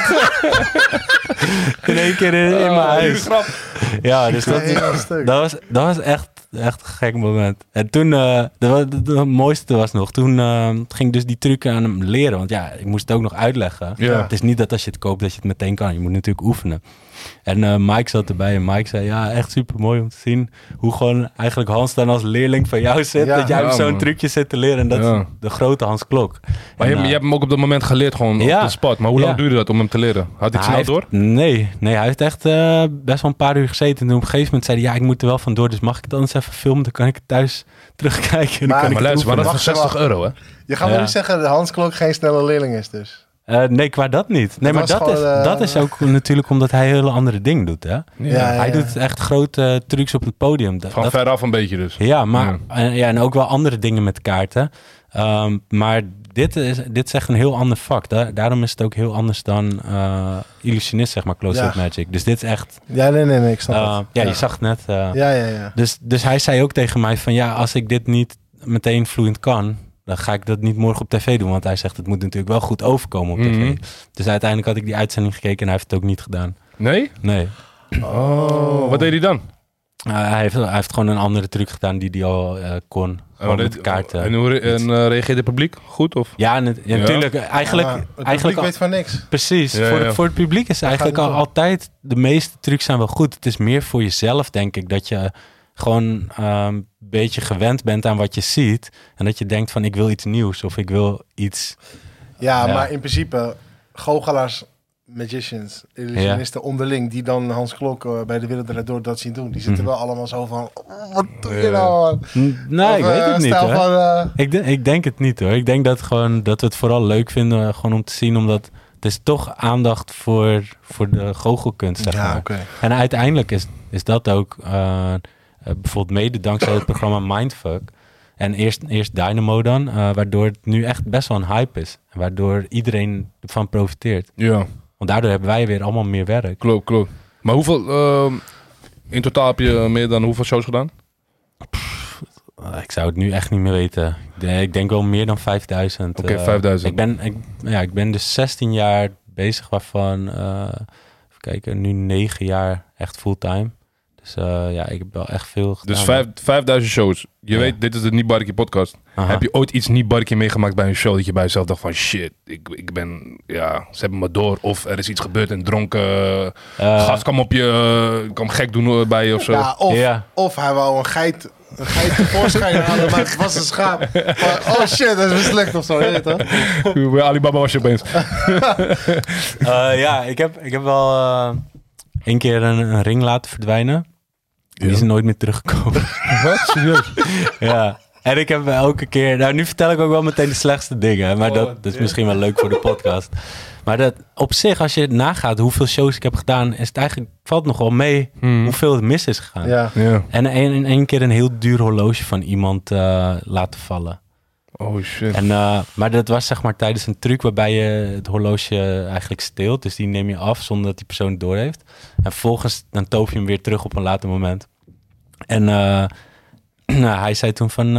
In één keer in mijn huis. Ja, dus dat was echt een gek moment. En toen, het mooiste was nog, toen ging ik dus die truc aan hem leren. Want ja, ik moest het ook nog uitleggen. Ja. Het is niet dat als je het koopt dat je het meteen kan. Je moet natuurlijk oefenen. En Mike zat erbij en Mike zei, ja, echt super mooi om te zien hoe gewoon eigenlijk Hans dan als leerling van jou zit. Ja, dat jij ja, zo'n man. trucje zit te leren en dat is de grote Hans Klok. Maar je hebt hem ook op dat moment geleerd gewoon op de spot. Maar hoe lang duurde dat om hem te leren? Had hij het snel door? Nee, hij heeft echt best wel een paar uur gezeten. En toen op een gegeven moment zei hij, ja, ik moet er wel vandoor. Dus mag ik het anders even filmen? Dan kan ik het thuis terugkijken. En dan kan ik Maar het luister, maar dat is Wacht, voor €60, hè? Je gaat me nu zeggen dat Hans Klok geen snelle leerling is dus. Nee, qua dat niet. Nee, maar dat is ook natuurlijk omdat hij hele andere dingen doet, hè? Hij doet echt grote trucs op het podium. Van veraf een beetje dus. Ja, maar en ook wel andere dingen met kaarten. Maar dit is echt een heel ander vak. Daarom is het ook heel anders dan illusionist, zeg maar, close-up magic. Dus dit is echt... Ja, nee, ik snap het. Je zag het net. Ja. Dus hij zei ook tegen mij van, ja, als ik dit niet meteen vloeiend kan, dan ga ik dat niet morgen op tv doen. Want hij zegt, het moet natuurlijk wel goed overkomen op tv. Dus uiteindelijk had ik die uitzending gekeken en hij heeft het ook niet gedaan. Nee? Nee. Oh, wat deed hij dan? Hij heeft gewoon een andere truc gedaan die hij al kon. Met kaarten. En hoe reageerde het publiek? Goed? Of? Ja, natuurlijk. Eigenlijk, het publiek weet van niks. Precies. Voor het publiek is eigenlijk altijd... De meeste trucs zijn wel goed. Het is meer voor jezelf, denk ik, dat je gewoon een beetje gewend bent aan wat je ziet. En dat je denkt van, ik wil iets nieuws of ik wil iets... Ja, maar in principe, goochelaars, magicians, illusionisten onderling, die dan Hans Klok bij de Wereld Draait Door dat zien doen, die zitten wel allemaal zo van, wat doe je nou? Nee, ik weet het niet, hoor. Van, ik denk het niet, hoor. Ik denk dat we het vooral leuk vinden gewoon om te zien, omdat het is toch aandacht voor de goochelkunst, zeg maar. Okay. En uiteindelijk is dat ook bijvoorbeeld mede dankzij het programma Mindfuck. En eerst Dynamo dan, waardoor het nu echt best wel een hype is. En waardoor iedereen ervan profiteert. Ja. Want daardoor hebben wij weer allemaal meer werk. Klopt. Maar hoeveel, in totaal heb je meer dan hoeveel shows gedaan? Ik zou het nu echt niet meer weten. Ik denk wel meer dan 5000. Oké, 5000. Ik ben dus 16 jaar bezig, waarvan, even kijken, nu 9 jaar echt fulltime. Dus ik heb wel echt veel gedaan. Dus 5000 shows. Je weet, dit is de Niet Barkie podcast. Aha. Heb je ooit iets Niet Barkie meegemaakt bij een show dat je bij jezelf dacht van shit, ik ben, ze hebben me door. Of er is iets gebeurd en dronken gast kwam op je, kwam gek doen bij je of zo. Ja, of hij wou een geit tevoorschijn halen, maar het was een schaap. Maar, oh shit, dat is mislukt of zo, weet je toch? Bij Alibaba was je opeens. Ik heb wel 1 keer een ring laten verdwijnen. Die is nooit meer teruggekomen. Wat? Serieus? Ja. En ik heb elke keer... Nou, nu vertel ik ook wel meteen de slechtste dingen. Maar dat is misschien wel leuk voor de podcast. Maar dat op zich, als je het nagaat hoeveel shows ik heb gedaan, is het eigenlijk, valt nog wel mee hoeveel het mis is gegaan. Ja. En in 1 keer een heel duur horloge van iemand laten vallen. Oh shit. En, maar dat was zeg maar tijdens een truc waarbij je het horloge eigenlijk steelt. Dus die neem je af zonder dat die persoon het doorheeft. En vervolgens dan toop je hem weer terug op een later moment. En hij zei toen van...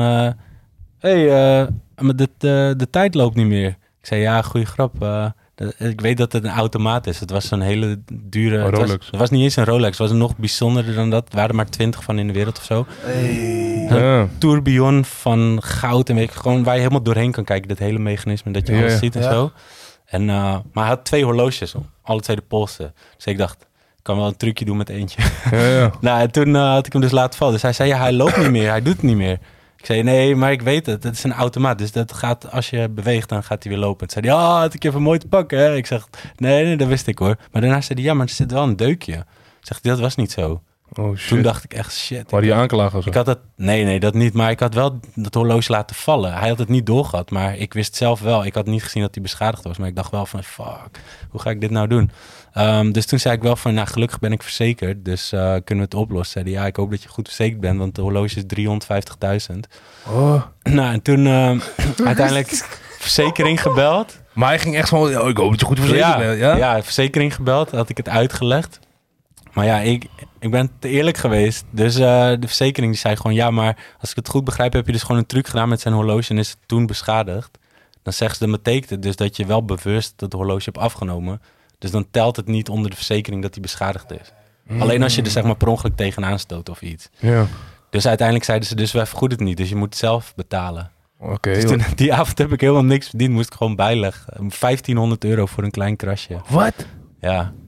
maar de tijd loopt niet meer. Ik zei, ja, goeie grap. Ik weet dat het een automaat is. Het was zo'n hele dure... Rolex. Het was niet eens een Rolex. Het was nog bijzonderder dan dat. Er waren er maar 20 van in de wereld of zo. Een tourbillon van goud. En weet je, gewoon waar je helemaal doorheen kan kijken. Dat hele mechanisme dat je alles ziet en zo. En, maar hij had 2 horloges. Alle 2 de polsen. Dus ik dacht, ik kan wel een trucje doen met eentje. Nou, en toen had ik hem dus laten vallen. Dus hij zei, hij loopt niet meer. Hij doet het niet meer. Ik zei, nee, maar ik weet het. Het is een automaat. Dus dat gaat, als je beweegt, dan gaat hij weer lopen. Toen zei hij, had ik even mooi te pakken. Hè? Ik zeg, nee, dat wist ik hoor. Maar daarna zei hij, ja, maar er zit wel een deukje. Ik zeg, dat was niet zo. Oh shit. Toen dacht ik echt, shit. Waar die aanklager of zo? Ik had het, nee, dat niet. Maar ik had wel dat horloge laten vallen. Hij had het niet doorgehad, maar ik wist zelf wel. Ik had niet gezien dat hij beschadigd was. Maar ik dacht wel van, fuck, hoe ga ik dit nou doen? Dus toen zei ik wel van, nou, gelukkig ben ik verzekerd. Dus kunnen we het oplossen? Zei hij, ja, ik hoop dat je goed verzekerd bent. Want de horloge is 350.000. Oh. Nou, en toen uiteindelijk verzekering gebeld. Maar hij ging echt van, ik hoop dat je goed verzekerd bent. Ja, verzekering gebeld. Had ik het uitgelegd. Maar ja, ik ben te eerlijk geweest. Dus de verzekering die zei gewoon, ja, maar als ik het goed begrijp, heb je dus gewoon een truc gedaan met zijn horloge en is het toen beschadigd. Dan zeggen ze, dat betekent het dus dat je wel bewust dat horloge hebt afgenomen. Dus dan telt het niet onder de verzekering dat die beschadigd is. Alleen als je er zeg maar per ongeluk tegenaan stoot of iets. Ja. Dus uiteindelijk zeiden ze, dus wij vergoeden het niet. Dus je moet het zelf betalen. Oké. Dus toen, die avond heb ik helemaal niks verdiend. Moest ik gewoon bijleggen. €1500 voor een klein krasje. Wat? Ja.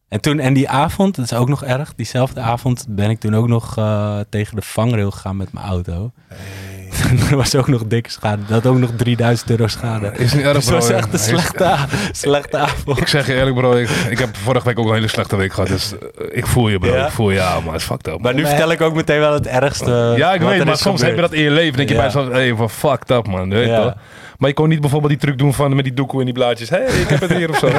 En die avond, dat is ook nog erg. Diezelfde avond ben ik toen ook nog tegen de vangrail gegaan met mijn auto. Er was ook nog dikke schade. Dat had ook nog €3.000 schade. Is niet erg, Dus bro. het was echt een slechte avond. Ik zeg je eerlijk, bro. Ik heb vorige week ook een hele slechte week gehad. Dus ik voel je, bro. Ja? Ik voel je, ja, maar het is fucked up. Maar nu vertel ik ook meteen wel het ergste. Ja, ik wat weet, er maar is soms heb je gebeurd. dat in je leven. Denk je Ja. bij jezelf, hey, wat fucked up, man. Weet je Ja. toch? Maar je kon niet bijvoorbeeld die truc doen van met die doekoe en die blaadjes. Hé, ik heb het hier of zo.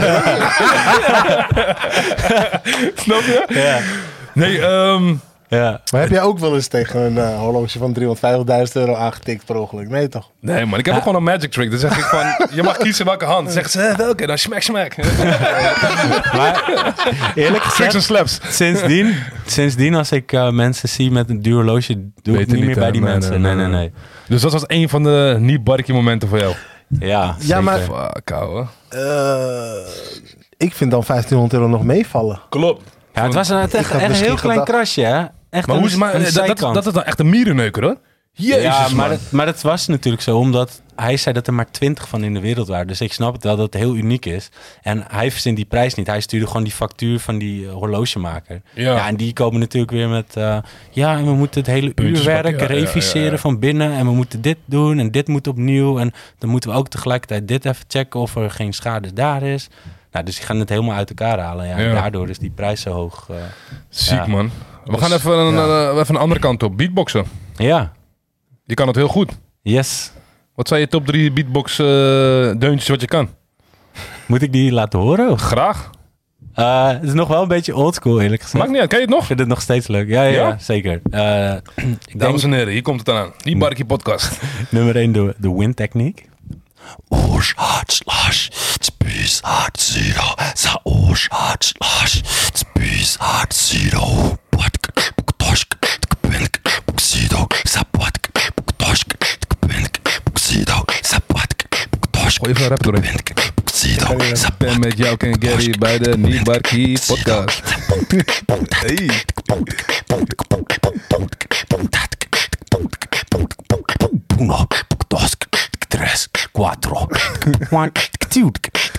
Snap je? Ja. Nee, Ja. Maar heb jij ook wel eens tegen een horloge van €350.000 aangetikt per ongeluk? Nee, toch? nee, man. Ik heb ook gewoon een magic trick. Dan zeg ik van, je mag kiezen welke hand. Dan zeggen ze, welke? Dan smack. Maar eerlijk Tricks gezegd, en slaps. sindsdien als ik mensen zie met een duur horloge, doe ik Beter niet meer niet, bij hè? die Nee, mensen. nee, Nee. nee. Dus dat was een van de niet-barkie momenten voor jou. Ja, Ja, maar- zeker. Fuck, ouwe. Ik vind dan €1.500 nog meevallen. Klopt. Ja, het was echt had een misschien heel klein gedacht- krasje, hè? Echt Maar, een, hoe is, maar een dat zijkant. is dan echt een mierenneuker, hoor. Jezus, ja, man. maar dat was natuurlijk zo, omdat hij zei dat er maar 20 van in de wereld waren. Dus ik snap het wel dat het heel uniek is. En hij verzint die prijs niet. Hij stuurde gewoon die factuur van die horlogemaker. Ja. En die komen natuurlijk weer met... ja, en we moeten het hele Puntjes uurwerk pakken, ja, reviseren ja. van binnen. En we moeten dit doen en dit moet opnieuw. En dan moeten we ook tegelijkertijd dit even checken of er geen schade daar is. Nou, dus die gaan het helemaal uit elkaar halen. Ja, Ja. En daardoor is die prijs zo hoog. Ziek, Ja. man. We Dus, gaan even een andere kant op. Beatboxen. Ja, Je kan het heel goed. yes. Wat zijn je top 3 beatbox deuntjes wat je kan? Moet ik die laten horen? Of? Graag. Het is nog wel een beetje oldschool, eerlijk gezegd. Maakt niet uit. Ken je het nog? Ik vind het nog steeds leuk. Ja, Ja? zeker. Ik denk Dames en heren, hier komt het aan. Die Barkie podcast. nummer 1 de win-techniek. Gooi even een rap doorheen. Ik ben met jou, Ken Gary, bij de Die Barkie podcast. Hey. Uno, dos, tres, cuatro. One, two.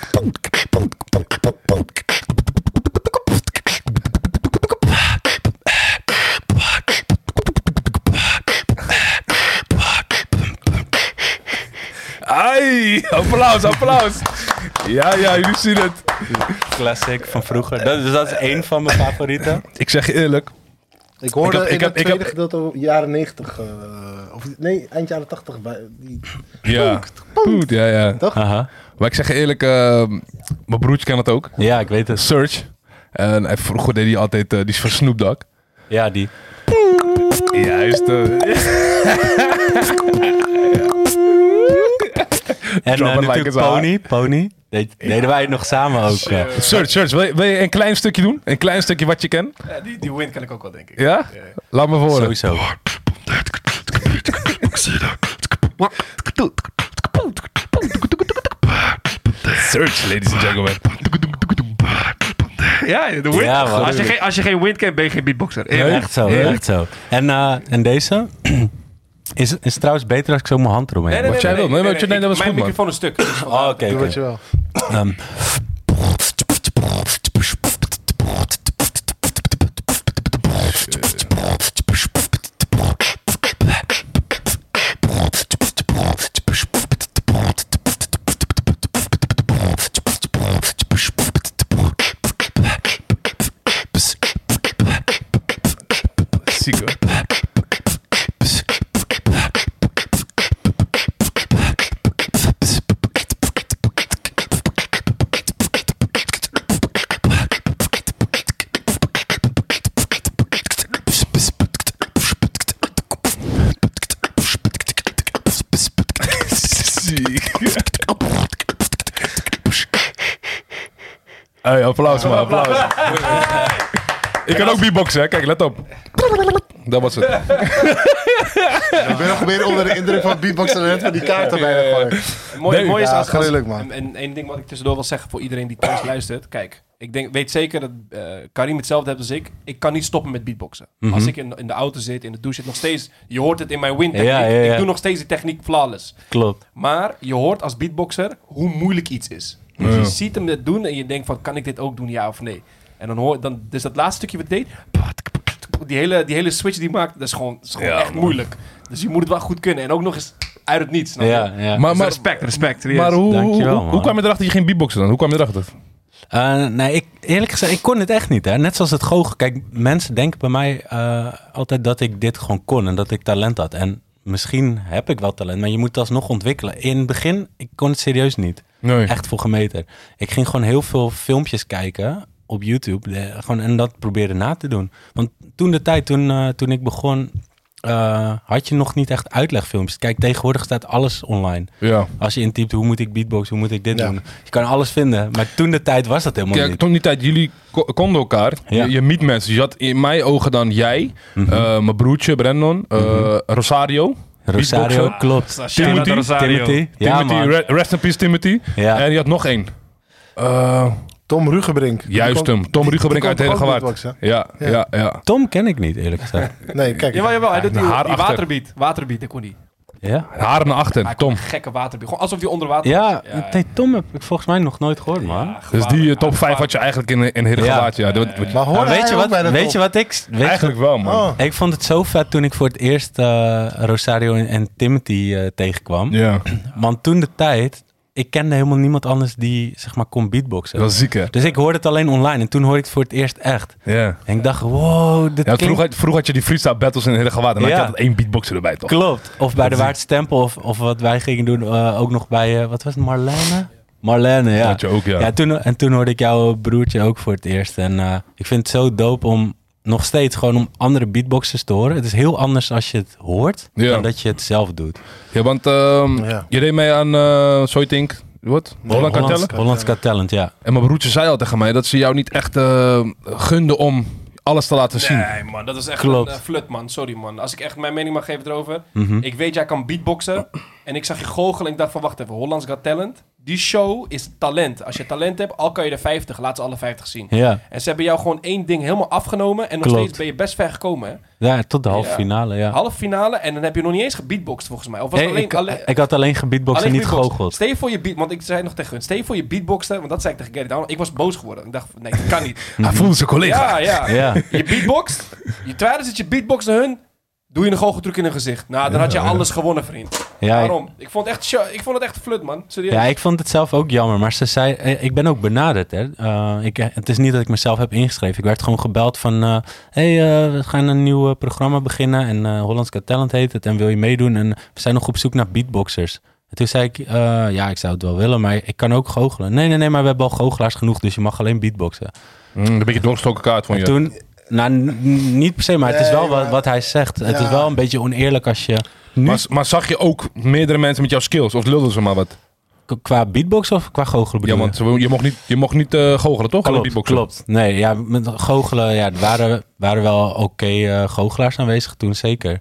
Ai, applaus. Ja, jullie zien het. Classic van vroeger. Dat is één van mijn favorieten. Ik zeg je eerlijk. Ik hoorde Ik heb- in het ik heb- tweede gedeelte jaren 90, eind jaren 80. Ja. Goed, ja. Toch? Aha. Maar ik zeg je eerlijk, mijn broertje kan het ook. Ja, ik weet het. Search. En vroeger deed hij altijd, die is van Snoop Dogg. Ja, die. Juist. En Drop it like natuurlijk it's hot. Pony. Deden wij het nog samen ook. Search. Wil je een klein stukje doen? Een klein stukje wat je kent? Die win kan ik ook wel, denk ik. Ja? Laat me horen. Sowieso. Search, ladies and gentlemen. Ja, de win. Ja, man. Als je geen win kent, ben je geen beatboxer. Nee. Echt zo, echt zo. En deze is trouwens beter als ik zo mijn hand eromheen doe. Wat jij wil. Nee, dat was Mijn goed, man. microfoon een stuk. Dus Oh, oké. Doe wat je wel. Ziek hoor. Ziek. Hey, applaus man, applaus. Ik kan ook beatboxen, hè. Kijk, let op. Dat was het. Ik ben nog weer onder de indruk van beatboxen en van die kaarten bijna gooien. Mooi is ja, als gruwelijk, man. En één ding wat ik tussendoor wil zeggen voor iedereen die thuis luistert. Kijk, weet zeker dat Karim hetzelfde hebt als ik. Ik kan niet stoppen met beatboxen. Als ik in de auto zit, in de douche zit, nog steeds... Je hoort het in mijn win-techniek. Ja. Ik doe nog steeds die techniek flawless. Klopt. Maar je hoort als beatboxer hoe moeilijk iets is. Dus je ziet hem dit doen en je denkt van, kan ik dit ook doen, ja of nee? En dan dus dat laatste stukje wat deed... Die hele switch die maakt, dat is gewoon echt moeilijk. Dus je moet het wel goed kunnen. En ook nog eens uit het niets. Ja. Maar respect. Maar hoe kwam je erachter dat je geen beatboxen dan? Hoe kwam je erachter? Nee, eerlijk gezegd, ik kon het echt niet. Hè. Net zoals het goochelen. Kijk, mensen denken bij mij altijd dat ik dit gewoon kon en dat ik talent had. En misschien heb ik wel talent, maar je moet het alsnog ontwikkelen. In het begin, ik kon het serieus niet. Nee. Echt voor gemeten. Ik ging gewoon heel veel filmpjes kijken op YouTube en dat proberen na te doen. Want toen ik begon, had je nog niet echt uitlegfilmpjes. Kijk, tegenwoordig staat alles online. Ja. Als je intypt, hoe moet ik beatboxen, hoe moet ik dit doen? Je kan alles vinden. Maar toen de tijd was dat helemaal niet. Toen die tijd, jullie konden elkaar. Ja. Je meet mensen. Je had in mijn ogen dan jij, mijn broertje Brandon, Rosario, klopt. Timothy. Rest in peace, Timothy. Ja. En je had nog één. Tom Rugebrink. Juist hem. Tom Rugebrink uit Hedegewaard. Ja. Tom ken ik niet, eerlijk gezegd. Nee, kijk. Jawel. Hij doet die waterbeat, dat kon hij. Ja? Haren naar achter, Tom. Een gekke waterbeat. Gewoon alsof hij onder water was. Nee, Tom heb ik volgens mij nog nooit gehoord, man. Ja, dus die top 5 had je eigenlijk in Hedegewaard. Maar weet je wat ik... Eigenlijk wel, man. Oh. Ik vond het zo vet toen ik voor het eerst Rosario en Timothy tegenkwam. Ja. Want toen de tijd... Ik kende helemaal niemand anders die, zeg maar, kon beatboxen. Dat was ziek, hè? Dus ik hoorde het alleen online. En toen hoorde ik het voor het eerst echt. Yeah. En ik dacht, wow, dit klinkt... Vroeger had je die freestyle battles in Hedegewaard. En dan had je altijd 1 beatboxer erbij, toch? Klopt. Of bij de Waardstempel. Of wat wij gingen doen. Ook nog bij, wat was het, Marlene, ja. Dat je ook, ja. Toen hoorde ik jouw broertje ook voor het eerst. En ik vind het zo dope om nog steeds gewoon om andere beatboxers te horen. Het is heel anders als je het hoort dan dat je het zelf doet. Ja, want je deed mee aan Soytink, wat? Hollands Got Talent, ja. En mijn broertje zei al tegen mij dat ze jou niet echt gunden om alles te laten zien. Nee, man, dat is echt een flut, man. Sorry, man. Als ik echt mijn mening mag geven erover. Ik weet, jij kan beatboxen. En ik zag je goochelen en ik dacht van, wacht even, Hollands Got Talent. Die show is talent. Als je talent hebt, al kan je er 50, laat ze alle 50 zien. Ja. En ze hebben jou gewoon 1 ding helemaal afgenomen. En nog steeds ben je best ver gekomen, hè? Ja, tot de halve finale, ja. Halve finale en dan heb je nog niet eens gebeatboxed, volgens mij. Of was ik had alleen gebeatboxed en niet gegoocheld. Stel je voor je beat, want ik zei nog tegen hun, stel je voor je beatboxte, want dat zei ik tegen Gary Down. Ik was boos geworden. Ik dacht, nee, dat kan niet. Hij voelde zijn collega. Ja. Je beatboxt, terwijl zit je beatbox naar hun, doe je een goocheltruc in hun gezicht. Nou, dan had je alles gewonnen, vriend. Ja, waarom? Ik vond het echt flut, man. Serieus. Ja, ik vond het zelf ook jammer. Maar ze zei... Ik ben ook benaderd, hè. Het is niet dat ik mezelf heb ingeschreven. Ik werd gewoon gebeld van... we gaan een nieuw programma beginnen. En Hollands Got Talent heet het. En wil je meedoen? En we zijn nog op zoek naar beatboxers. En toen zei ik... ik zou het wel willen, maar ik kan ook goochelen. Nee, maar we hebben al goochelaars genoeg. Dus je mag alleen beatboxen. Een beetje doorgestoken kaart van je. Toen... Nou, niet per se, maar het is wel wat hij zegt. Het is wel een beetje oneerlijk als je... Maar zag je ook meerdere mensen met jouw skills? Of lulden ze maar wat? Qua beatbox of qua goochelen bedoel je? Ja, want je mocht niet goochelen, toch? Klopt. Nee, ja, met goochelen, ja, er waren wel oké goochelaars aanwezig toen, zeker.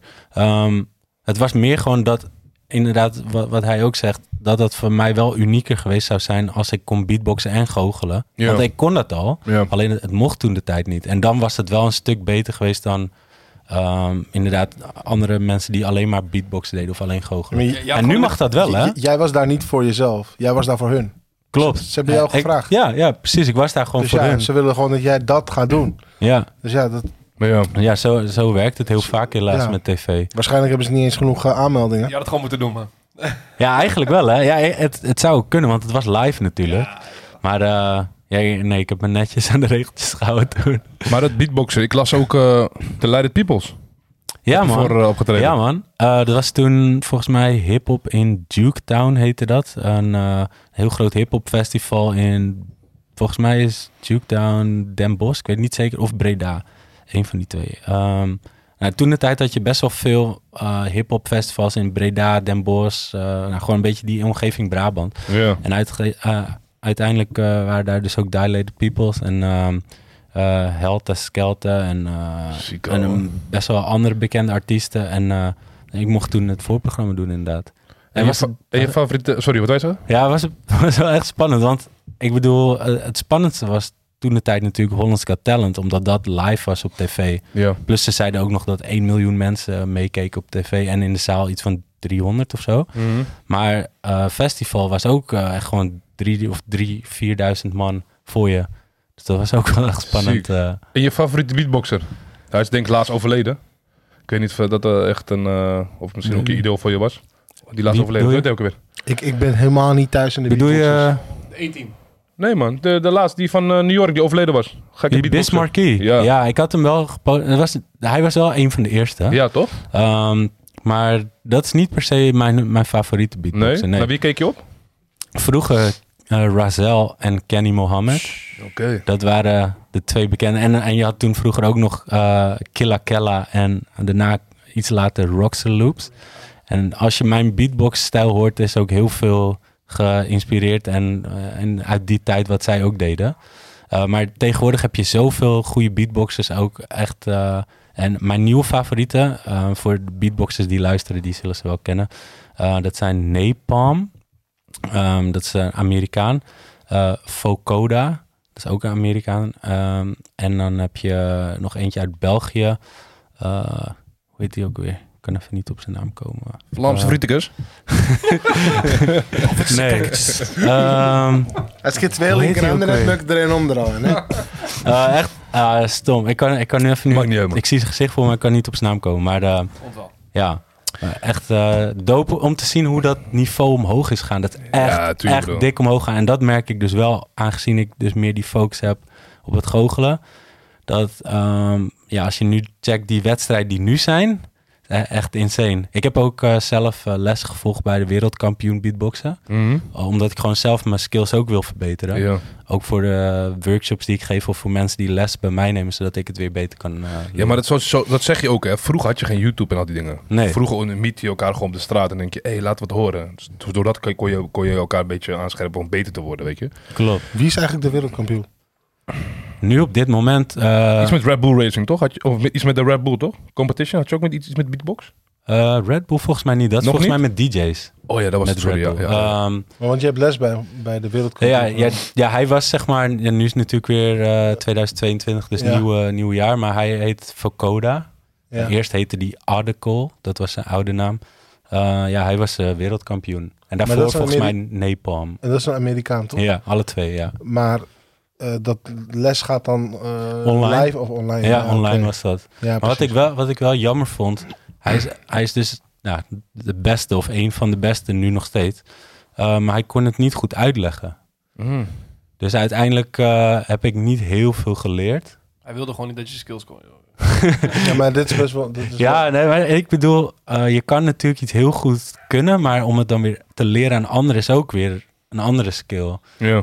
Het was meer gewoon dat, inderdaad, wat hij ook zegt, dat het voor mij wel unieker geweest zou zijn als ik kon beatboxen en goochelen. Ja. Want ik kon dat al, alleen het mocht toen de tijd niet. En dan was het wel een stuk beter geweest dan inderdaad andere mensen die alleen maar beatboxen deden of alleen goochelen. En nu mag dat wel, hè? Jij was daar niet voor jezelf, jij was daar voor hun. Klopt. Ze hebben jou gevraagd. Ja, precies. Ik was daar gewoon dus voor hun. Ze willen gewoon dat jij dat gaat doen. Ja. Dus ja, dat... Ja, zo werkt het heel vaak helaas met tv. Waarschijnlijk hebben ze niet eens genoeg aanmeldingen. Je had het gewoon moeten doen, man. Ja, eigenlijk wel, hè. Ja, het zou kunnen, want het was live natuurlijk. Ja. Maar ik heb me netjes aan de regeltjes gehouden toen. Maar het beatboxen, ik las ook The Lighted Peoples. Ja, man. Voor opgetreden. Ja, man. Dat was toen volgens mij hip-hop in Duketown heette dat. Een heel groot hip-hop festival in, volgens mij is Duketown Den Bosch, ik weet niet zeker, of Breda. Een van die twee. Toen de tijd had je best wel veel hip-hop festivals in Breda, Den Bosch. Gewoon een beetje die omgeving Brabant. Yeah. En uiteindelijk waren daar dus ook Dilated Peoples en Helta Skelta en best wel andere bekende artiesten. En ik mocht toen het voorprogramma doen, inderdaad. En je favoriete... Sorry, wat was je? Ja, het was wel echt spannend. Want ik bedoel, het spannendste was toen de tijd natuurlijk Hollands Got Talent, omdat dat live was op tv. Ja. Plus ze zeiden ook nog dat 1 miljoen mensen meekeken op tv en in de zaal iets van 300 of zo. Mm-hmm. Maar festival was ook echt gewoon 4.000 man voor je. Dus dat was ook wel echt spannend. En je favoriete beatboxer? Hij is denk ik laatst overleden. Ik weet niet of dat echt of misschien ook een idool voor je was. Die laatst overleden, weet je ook weer. Ik ben helemaal niet thuis in de bedoel je... De 18. Nee man, de laatste die van New York die overleden was. Die Biz Markie. Ja, ik had hem wel gepost. Hij was wel een van de eerste. Ja, toch? Maar dat is niet per se mijn favoriete beatboxer. Nee. Naar wie keek je op? Vroeger Razel en Kenny Mohammed. Oké. Dat waren de twee bekende. En je had toen vroeger ook nog Killa Kella en daarna iets later Roxer Loops. En als je mijn beatbox-stijl hoort, is ook heel veel geïnspireerd en uit die tijd wat zij ook deden. Maar tegenwoordig heb je zoveel goede beatboxers ook echt. En mijn nieuwe favorieten, voor de beatboxers die luisteren, die zullen ze wel kennen. Dat zijn Napalm, dat is een Amerikaan. Vocoda, dat is ook een Amerikaan. En dan heb je nog eentje uit België. Hoe heet die ook weer? Ik kan even niet op zijn naam komen. Vlaamse Frieticus? Nee. Het schiet twee linkerhanden en het lukt erin omdraaien. Echt stom. Ik kan nu even niet. Ik zie zijn gezicht voor me, ik kan niet op zijn naam komen. Maar ja, echt dope om te zien hoe dat niveau omhoog is gaan. Dat is echt dik omhoog gaan. En dat merk ik dus wel, aangezien ik dus meer die focus heb op het goochelen. Dat als je nu checkt die wedstrijden die nu zijn, echt insane. Ik heb ook zelf les gevolgd bij de wereldkampioen beatboxen. Mm-hmm. Omdat ik gewoon zelf mijn skills ook wil verbeteren. Ja. Ook voor de workshops die ik geef of voor mensen die les bij mij nemen, zodat ik het weer beter kan leren. Ja, maar dat zeg je ook, hè. Vroeger had je geen YouTube en al die dingen. Nee. Vroeger meet je elkaar gewoon op de straat en denk je, laten we het horen. Dus doordat kon je elkaar een beetje aanscherpen om beter te worden, weet je. Klopt. Wie is eigenlijk de wereldkampioen? Nu op dit moment... iets met Red Bull Racing, toch? Of iets met de Red Bull, toch? Competition? Had je ook met iets met beatbox? Red Bull volgens mij niet. Dat is volgens mij met DJ's. Oh ja, dat was het. Sorry, ja. Want je hebt les bij de wereldkampioen. Ja, hij was zeg maar... Ja, nu is het natuurlijk weer 2022, dus nieuw jaar. Maar hij heet Vocoda. Ja. Eerst heette die Article. Dat was zijn oude naam. Hij was wereldkampioen. En daarvoor volgens mij Napalm. En dat is een Amerikaan, toch? Ja, alle twee, ja. Maar... dat les gaat dan online? Live of online? Ja, online was dat. Ja, maar wat ik wel jammer vond... Hij is dus de beste of een van de beste nu nog steeds. Maar hij kon het niet goed uitleggen. Mm. Dus uiteindelijk heb ik niet heel veel geleerd. Hij wilde gewoon niet dat je skills kon. Ja, maar dit is best wel... Nee, maar ik bedoel... je kan natuurlijk iets heel goed kunnen... maar om het dan weer te leren aan anderen... is ook weer een andere skill. Ja.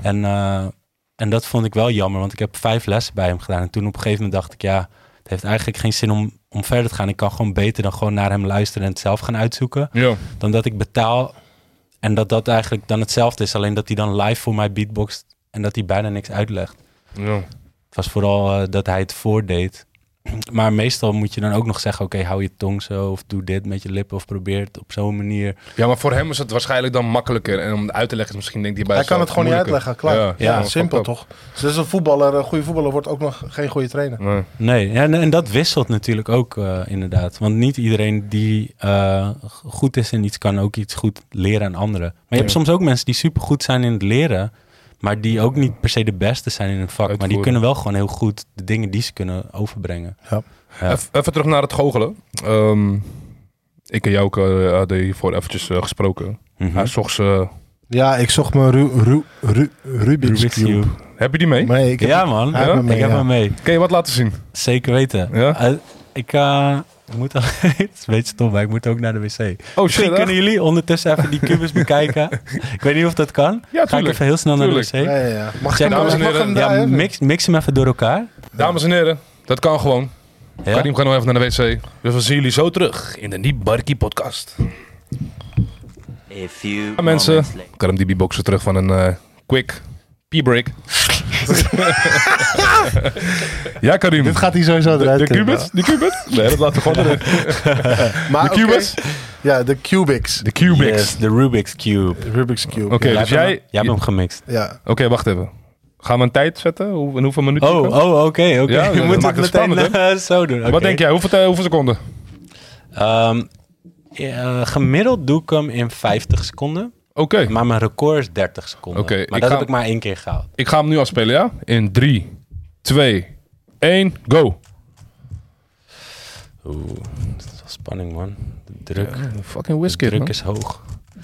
En dat vond ik wel jammer, want ik heb 5 lessen bij hem gedaan. En toen op een gegeven moment dacht ik, het heeft eigenlijk geen zin om verder te gaan. Ik kan gewoon beter dan gewoon naar hem luisteren en het zelf gaan uitzoeken. Ja. Dan dat ik betaal en dat eigenlijk dan hetzelfde is. Alleen dat hij dan live voor mij beatboxt en dat hij bijna niks uitlegt. Ja. Het was vooral dat hij het voordeed. Maar meestal moet je dan ook nog zeggen... oké, hou je tong zo of doe dit met je lippen... of probeer het op zo'n manier. Ja, maar voor hem is het waarschijnlijk dan makkelijker. En om het uit te leggen is misschien denk hij bij... Hij kan het gewoon niet uitleggen, klaar. Ja, simpel toch? Dus een goede voetballer wordt ook nog geen goede trainer. Nee. En dat wisselt natuurlijk ook inderdaad. Want niet iedereen die goed is in iets... kan ook iets goed leren aan anderen. Maar je hebt soms ook mensen die supergoed zijn in het leren... maar die ook niet per se de beste zijn in een vak. Maar die kunnen wel gewoon heel goed de dingen die ze kunnen overbrengen. Ja. Even terug naar het goochelen. Ik en jou ook hadden hiervoor eventjes gesproken. Mm-hmm. Hij zocht ze... Ja, ik zocht mijn Rubik's Cube. Heb je die mee? Nee, ik heb hem mee. Kun je wat laten zien? Zeker weten. Ja? Ik moet al... Het is een beetje stom, maar ik moet ook naar de wc. Misschien kunnen jullie ondertussen even die kubus bekijken. Ik weet niet of dat kan. Ja, ga ik even heel snel naar de wc. Ja. Mag ik dames en heren, mix hem even door elkaar. Dames en heren, dat kan gewoon. Ja? Karim gaat nog even naar de wc. Dus we zien jullie zo terug in de Niet Barkie podcast. Mensen, Karim die beatboxen terug van een quick pee-break. Ja, Karim. Dit gaat hij sowieso eruit. Die Cubits? Nee, dat laten we gewoon erin. Maar de Cubits? Ja, de Cubics. De Cubics. Yes, de Rubik's Cube. Rubik's Cube. Oké, dus jij hebt hem gemixt. Ja. Oké, wacht even. Gaan we een tijd zetten? In hoeveel minuten? Oké. Ja, je moet het meteen spannend, zo doen. Okay. Wat denk jij? Hoeveel seconden? Gemiddeld doe ik hem in 50 seconden. Oké. Maar mijn record is 30 seconden. Maar dat heb ik maar 1 keer gehaald. Ik ga hem nu afspelen, ja? In 3, 2, 1, go. Oeh, dat is wel spanning, man. De druk, Fucking whisky, druk man. is hoog.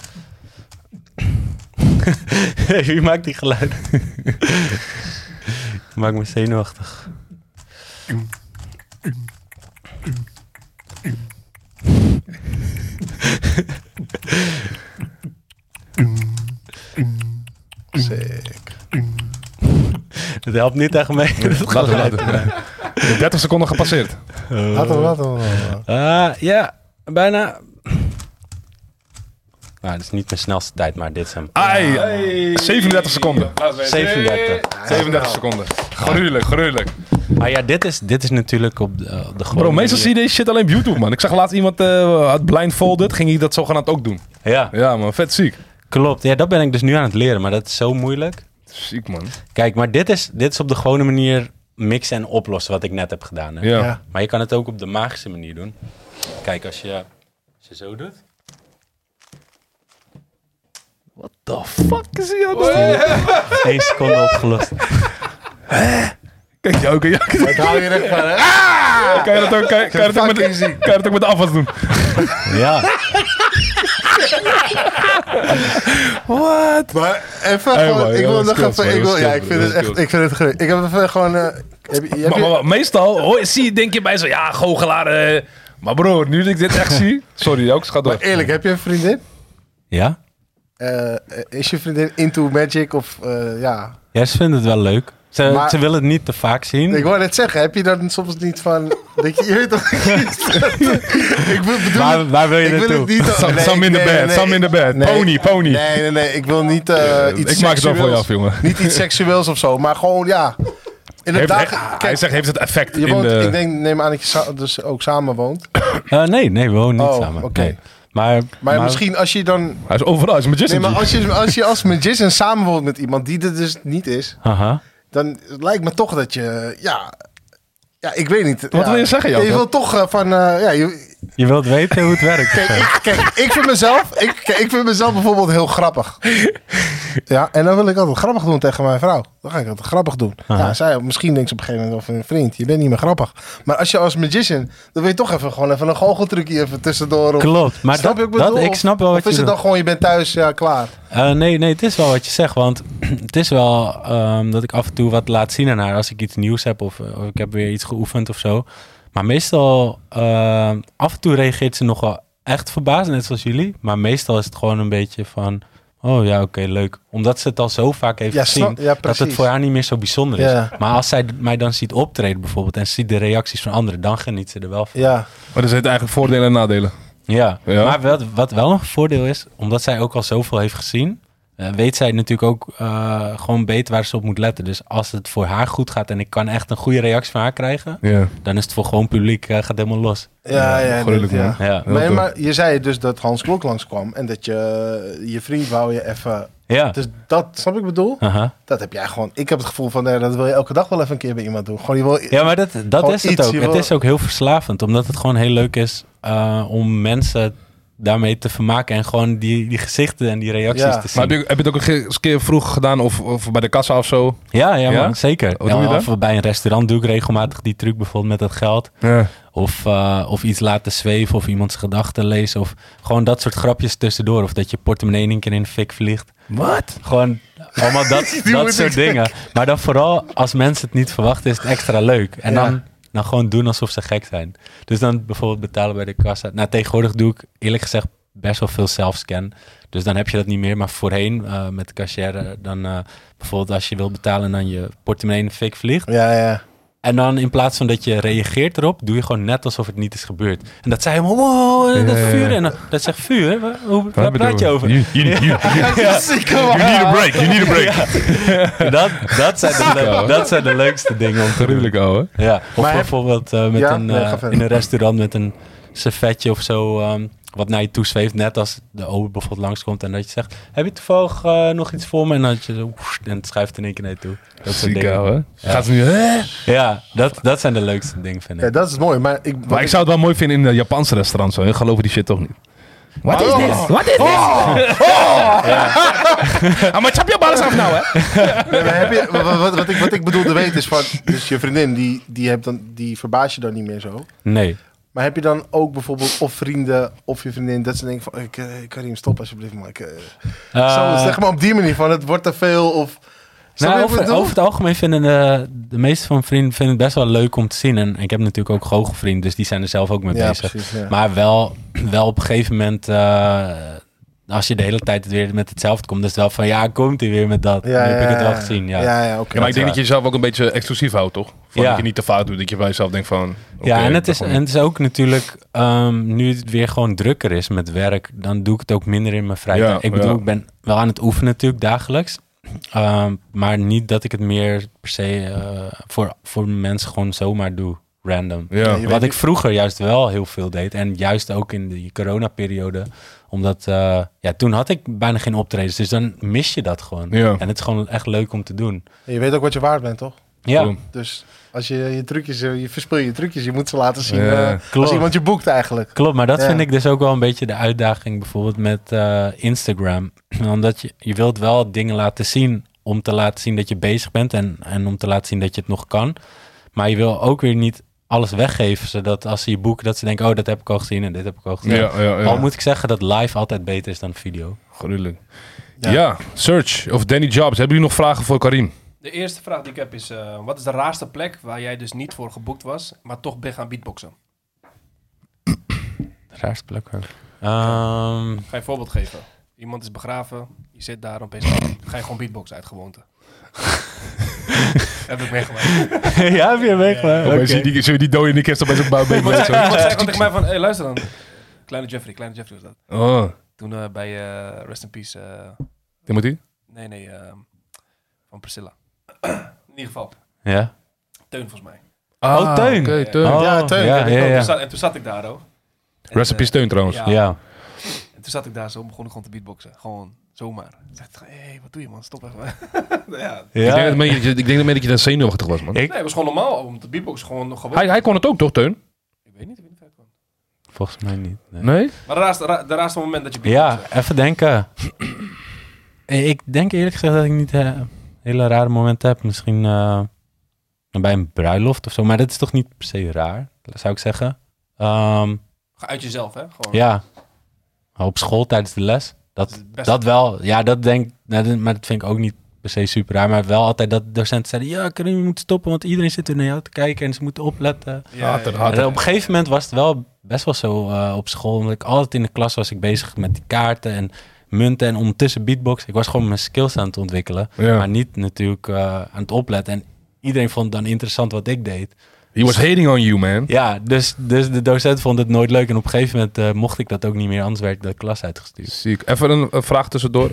Wie maakt die geluiden? Maakt me zenuwachtig. Sick. Het helpt niet echt mee. Laten. 30 seconden gepasseerd. Laten we. Ja, bijna. Nou, dat is niet mijn snelste tijd, maar dit is hem. Ai, 37 seconden. 37. Seconden. Gruwelijk. Maar ja, dit is natuurlijk op de gewone Bro, meestal zie manier. je deze shit alleen op YouTube, man. Ik zag laatst iemand had blindfolded, ging hij dat zogenaamd ook doen. Ja, Ja, man, vet ziek. klopt. Ja, dat ben ik dus nu aan het leren, maar dat is zo moeilijk. Ziek, man. Kijk, maar dit is op de gewone manier mixen en oplossen wat ik net heb gedaan. Hè? Ja. Ja. Maar je kan het ook op de magische manier doen. Kijk, als je zo doet. What the fuck is hij aan het doen? 1 seconde opgelost. Kijk, jou, Ik hou je recht van, hè? kan je dat ook met de afwas doen? Ja, What? Maar even Hey, gewoon, man, ik ja, wil dat nog scheelt, even, man, dat ik vind scheelt, het dat echt, scheelt. ik vind het geweldig. Ik heb even gewoon, Maar meestal denk je bij zo, ja, goochelaar. Maar bro, nu dat ik dit echt zie... Sorry, ook, gaat door. maar eerlijk, heb je een vriendin? ja? Is je vriendin into magic of, ja... Ja, ze vinden het wel leuk. Maar- Ze willen het niet te vaak zien. Ik wou net zeggen, heb je dan soms niet van... Dat je weet toch... ik bedoel... Waar wil je ik wil naartoe? het niet... Some in the bed. Nee. Pony. Nee. Ik wil niet iets Ik maak het wel voor je seksueels. af, jongen. Niet iets seksueels of zo, maar gewoon, ja... In het Hij zegt, heeft het effect je in woont, de... ik neem aan dat je dus ook samen woont. Nee, we wonen niet Oh, samen. oké. Nee. Maar Misschien als je dan... Hij is overal, hij is magician. Nee, maar als je als magician samenwoont met iemand die er dus niet is... Haha. Dan lijkt me toch dat je... Ja, ik weet niet. Wat wil je zeggen, Jan? Je wil toch van... Je wilt weten hoe het werkt. Kijk, ik vind mezelf bijvoorbeeld heel grappig. Ja, en dan wil ik altijd grappig doen tegen mijn vrouw. Dan ga ik altijd grappig doen. Aha. Ja, zij misschien denkt ze op een gegeven moment of een vriend, je bent niet meer grappig. Maar als je als magician, dan wil je toch gewoon even een goocheltrucje even tussendoor. Of, Klopt, maar snap je wat ik bedoel? ik snap wel wat Of is je het dan doet. gewoon, je bent thuis, ja, klaar. Nee, het is wel wat je zegt. Want het is wel dat ik af en toe wat laat zien aan haar. Als ik iets nieuws heb of ik heb weer iets geoefend of zo. Maar meestal, af en toe reageert ze nog wel echt verbaasd, net zoals jullie. Maar meestal is het gewoon een beetje van... Oh ja, oké, leuk. Omdat ze het al zo vaak heeft gezien, dat precies. het voor haar niet meer zo bijzonder is. Ja. Maar als zij mij dan ziet optreden bijvoorbeeld en ziet de reacties van anderen, dan geniet ze er wel van. Ja, Maar er zitten eigenlijk voordelen en nadelen. Ja, Ja. maar wat wel een voordeel is, omdat zij ook al zoveel heeft gezien, weet zij natuurlijk ook gewoon beter waar ze op moet letten. Dus als het voor haar goed gaat en ik kan echt een goede reactie van haar krijgen, Ja. dan is het voor gewoon publiek, gaat helemaal los. ja, gruwelijk, ja. man. Ja, Heel tof. Maar je zei dus dat Hans Klok langskwam en dat je vriend wou je even... ja. Dus dat, snap ik bedoel? Aha. Dat heb jij gewoon... Ik heb het gevoel van, dat wil je elke dag wel even een keer bij iemand doen. Gewoon, je wil... Ja, maar dat Gewoon is het iets, ook. je Het wil- is ook heel verslavend, omdat het gewoon heel leuk is om mensen daarmee te vermaken en gewoon die gezichten en die reacties Ja. te Maar zien. heb je het ook een keer vroeg gedaan of bij de kassa of zo? Ja, Ja? man, zeker. Wat doe je dan? Of bij een restaurant doe ik regelmatig die truc bijvoorbeeld met het geld. Ja. Of iets laten zweven of iemands gedachten lezen. Of gewoon dat soort grapjes tussendoor. Of dat je portemonnee in een keer in de fik vliegt. Wat? Gewoon allemaal dat soort dingen. Maar dan vooral als mensen het niet verwachten is het extra leuk. En Ja. dan gewoon doen alsof ze gek zijn. Dus dan bijvoorbeeld betalen bij de kassa. Nou, tegenwoordig doe ik eerlijk gezegd best wel veel zelfscan. Dus dan heb je dat niet meer. Maar voorheen met de cashier dan bijvoorbeeld als je wil betalen en dan je portemonnee in de fik vliegt. Ja. En dan in plaats van dat je reageert erop, doe je gewoon net alsof het niet is gebeurd. En dat zei helemaal, wow, dat Ja, ja, vuur. ja. En dat zegt vuur, waar Wat praat je over? You need a break. You need a break. Dat zijn de leukste dingen om te doen. Gruwelijk, ouwe. Ja. Of Maar bijvoorbeeld met Ja, nee, ga verder. in een restaurant met een servetje of zo, wat naar je toe zweeft. Net als de ober bijvoorbeeld langskomt en dat je zegt, heb je toevallig nog iets voor me? En dat je zo, woest, en het schuift in één keer naar je toe. Dat soort Ziek, dingen. ouwe. Ja. Gaat ze nu... Hè? Ja, dat zijn de leukste dingen, vind ik. Ja, dat is mooi. Maar Maar ik zou het wel mooi vinden in de Japanse restaurants. Zo. Geloven die shit toch niet? What is this? What is this? Maar chap je ballen af nou, hè? Wat ik bedoel te weten is van... Dus je vriendin, die verbaas je dan niet meer zo? Nee. Maar heb je dan ook bijvoorbeeld of vrienden of je vriendin... dat ze denken van... Karim, stop alsjeblieft, man. Zo, zeg maar op die manier van... het wordt te veel of... Over het algemeen vinden de meeste van mijn vrienden vinden het best wel leuk om te zien. En ik heb natuurlijk ook goochelvrienden, dus die zijn er zelf ook mee bezig. Precies, ja. Maar wel op een gegeven moment, als je de hele tijd weer met hetzelfde komt, is het wel van, ja, komt hij weer met dat. Ja, nu heb ik het wel gezien. Ja, okay. Maar ik denk dat je jezelf ook een beetje exclusief houdt, toch? Dat je niet te fout doet, dat je bij jezelf denkt van... Okay, en het is ook natuurlijk, nu het weer gewoon drukker is met werk, dan doe ik het ook minder in mijn vrije tijd. Ik bedoel, ik ben wel aan het oefenen natuurlijk dagelijks. Maar niet dat ik het meer per se voor mensen gewoon zomaar doe, random. Ja. Wat ik vroeger juist wel heel veel deed. En juist ook in die coronaperiode. Omdat toen had ik bijna geen optredens. Dus dan mis je dat gewoon. Ja. En het is gewoon echt leuk om te doen. En je weet ook wat je waard bent, toch? Ja. Dus als je trucjes, je verspil je trucjes. Je moet ze laten zien als iemand je boekt eigenlijk. Klopt, maar dat vind ik dus ook wel een beetje de uitdaging. Bijvoorbeeld met Instagram. Omdat je wilt wel dingen laten zien om te laten zien dat je bezig bent en om te laten zien dat je het nog kan. Maar je wil ook weer niet alles weggeven, zodat als ze je boeken, dat ze denken, oh, dat heb ik al gezien en dit heb ik al gezien. Ja. Al moet ik zeggen dat live altijd beter is dan video. Gruwelijk. Ja, Search of Danny Jobs. Hebben jullie nog vragen voor Karim? De eerste vraag die ik heb is, wat is de raarste plek waar jij dus niet voor geboekt was, maar toch ben gaan beatboxen? De raarste plek ook. Ga je een voorbeeld geven? Iemand is begraven, je zit daar opeens, ga je gewoon beatboxen uit gewoonte. Heb ik meegemaakt. Ja, heb je meegemaakt? Okay. Zie je die dode in de kist opeens ook buiten? Iemand zei tegen mij van, hey, luister dan. Kleine Jeffrey was dat. Oh. Toen bij Rest in Peace. Timothy? Nee, van Priscilla. In ieder geval. Ja? Teun volgens mij. Oh, Teun. Okay, Teun. Ja, Teun. Ja. En toen zat ik daar ook. Rest in Peace Teun trouwens. Ja. En toen zat ik daar zo, begon ik gewoon te beatboxen. Gewoon zomaar. Ik zei, hey, wat doe je man? Stop even. Ik denk dat je dan zenuwachtig was, man. Nee, het was gewoon normaal om te beatboxen. Gewoon. Hij kon het ook, toch, Teun? Ik weet niet of hij kon. Volgens mij niet. Nee? Maar de raarste moment dat je beatboxen. Ja, even denken. Ik denk eerlijk gezegd dat ik niet hele rare momenten heb. Misschien bij een bruiloft of zo. Maar dat is toch niet per se raar, zou ik zeggen. Ga uit jezelf, hè? Gewoon. Ja. Op school tijdens de les. Dat wel. Ja, dat denk ik. Maar dat vind ik ook niet per se super raar. Maar wel altijd dat docenten zeiden, ja, Karim, je moet stoppen, want iedereen zit er naar jou te kijken en ze moeten opletten. Ja. En op een gegeven moment was het wel best wel zo op school. Omdat ik altijd in de klas was bezig met die kaarten en munten en ondertussen beatbox. Ik was gewoon mijn skills aan het ontwikkelen. Ja. Maar niet natuurlijk aan het opletten. En iedereen vond het dan interessant wat ik deed. He was hating on you, man. Ja, dus de docent vond het nooit leuk. En op een gegeven moment mocht ik dat ook niet meer. Anders werd ik de klas uitgestuurd. Ziek. Even een vraag tussendoor.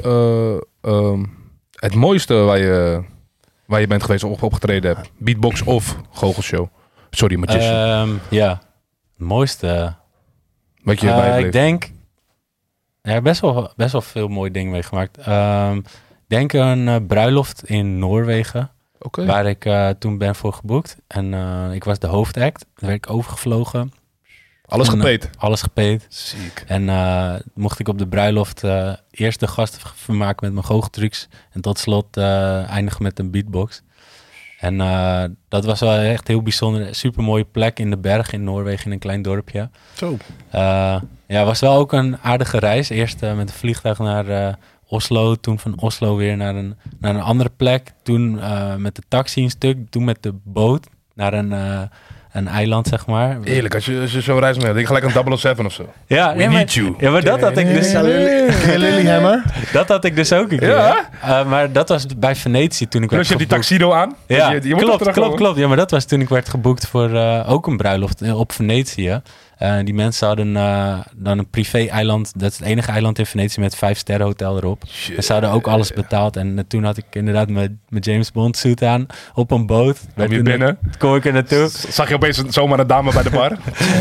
Het mooiste waar je bent geweest of opgetreden hebt. Beatbox of goochelshow. Sorry, magician. Ja, het mooiste. Wat je bijbleef. Ik denk... Ja, best wel veel mooie dingen meegemaakt. Ik denk een bruiloft in Noorwegen. Okay. Waar ik toen ben voor geboekt. En ik was de hoofdact. Daar werd ik overgevlogen. Alles gepeed? Alles gepeed. Ziek. En mocht ik op de bruiloft eerst de gasten vermaken met mijn goocheltrucs. En tot slot eindigen met een beatbox. En dat was wel echt heel bijzonder. Super mooie plek in de berg in Noorwegen in een klein dorpje. Zo. Ja, was wel ook een aardige reis. Eerst met een vliegtuig naar Oslo. Toen van Oslo weer naar een andere plek. Toen met de taxi een stuk. Toen met de boot naar een eiland, zeg maar. Eerlijk, als je zo'n reis mee had, denk gelijk aan 007 of zo. Ja, We need you. Ja, maar dat had ik dus... Lilyhammer? Dat had ik dus ook een keer. Ja? Maar dat was bij Venetië toen ik werd je hebt die tuxedo aan. Ja, je klopt. Ja, maar dat was toen ik werd geboekt voor ook een bruiloft op Venetië. Die mensen hadden dan een privé-eiland. Dat is het enige eiland in Venetië met 5-sterren hotel erop. Shit. En ze hadden ook alles betaald. En toen had ik inderdaad mijn James Bond suit aan op een boot. Kom je binnen? Kom ik er naartoe. Zag je opeens zomaar een dame bij de bar?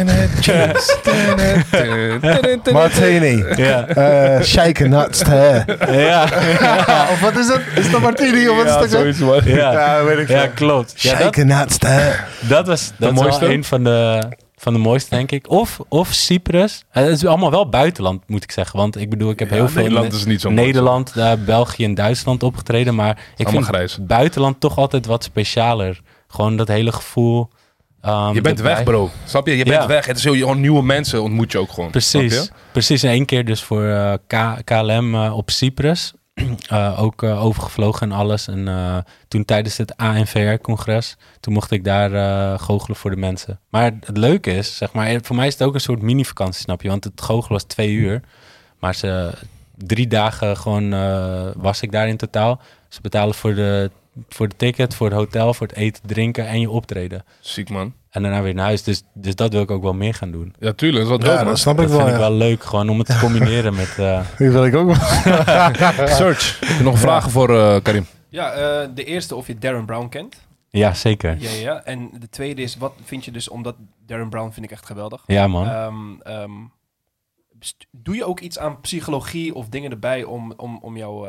Martini. Ja. Shaken nuts te Ja. Of wat is dat? Is dat Martini? Of wat is dat? Zoiets, man. Ja, weet ik ja, klopt. Ja, Shaken nuts te dat was mooiste? wel een van de Van de mooiste, denk ik. Of Cyprus. Het is allemaal wel buitenland, moet ik zeggen. Want ik bedoel, ik heb heel veel Nederland is niet zo Nederland, België en Duitsland opgetreden. Maar ik vind buitenland toch altijd wat specialer. Gewoon dat hele gevoel. Je bent weg, bro. Snap je? Je bent weg. Het is gewoon nieuwe mensen ontmoet je ook gewoon. Precies. En 1 keer dus voor KLM op Cyprus. Ook overgevlogen en alles. En toen tijdens het ANVR-congres, toen mocht ik daar goochelen voor de mensen. Maar het leuke is, zeg maar, voor mij is het ook een soort mini-vakantie, snap je? Want het goochelen was 2 uur. Maar 3 dagen gewoon was ik daar in totaal. Ze betalen voor de ticket, voor het hotel, voor het eten, drinken en je optreden. Ziek, man. En daarna weer naar huis. Dus dat wil ik ook wel meer gaan doen. Ja, tuurlijk. Dat is wat dat snap ik wel. Dat vind ik wel leuk, gewoon om het te combineren met... Die wil ik ook wel. Search. Heb je nog vragen voor Karim? Ja, de eerste of je Darren Brown kent. Ja, zeker. Ja. En de tweede is, wat vind je dus, omdat Darren Brown vind ik echt geweldig. Ja, man. Doe je ook iets aan psychologie of dingen erbij om jouw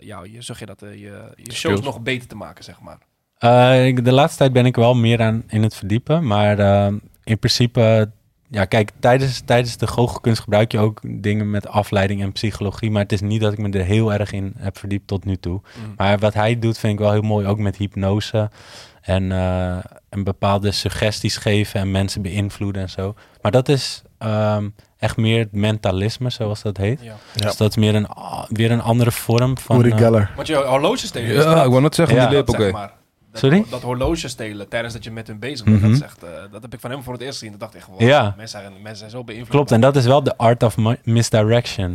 je shows nog beter te maken, zeg maar? De laatste tijd ben ik wel meer aan in het verdiepen. Maar in principe, ja, kijk, tijdens de goochelkunst gebruik je ook dingen met afleiding en psychologie. Maar het is niet dat ik me er heel erg in heb verdiept tot nu toe. Maar wat hij doet vind ik wel heel mooi, ook met hypnose. En bepaalde suggesties geven en mensen beïnvloeden en zo. Maar dat is echt meer het mentalisme, zoals dat heet. Ja. Dus dat is meer weer een andere vorm van... Uri Geller. Want je horloge stelen... Ja, ik wou net zeggen, die lip, oké. Sorry? Dat horloge stelen tijdens dat je met hun bezig bent, dat heb ik van hem voor het eerst gezien. Dat dacht ik gewoon, mensen zijn zo beïnvloed. Klopt, en dat is wel de art of misdirection.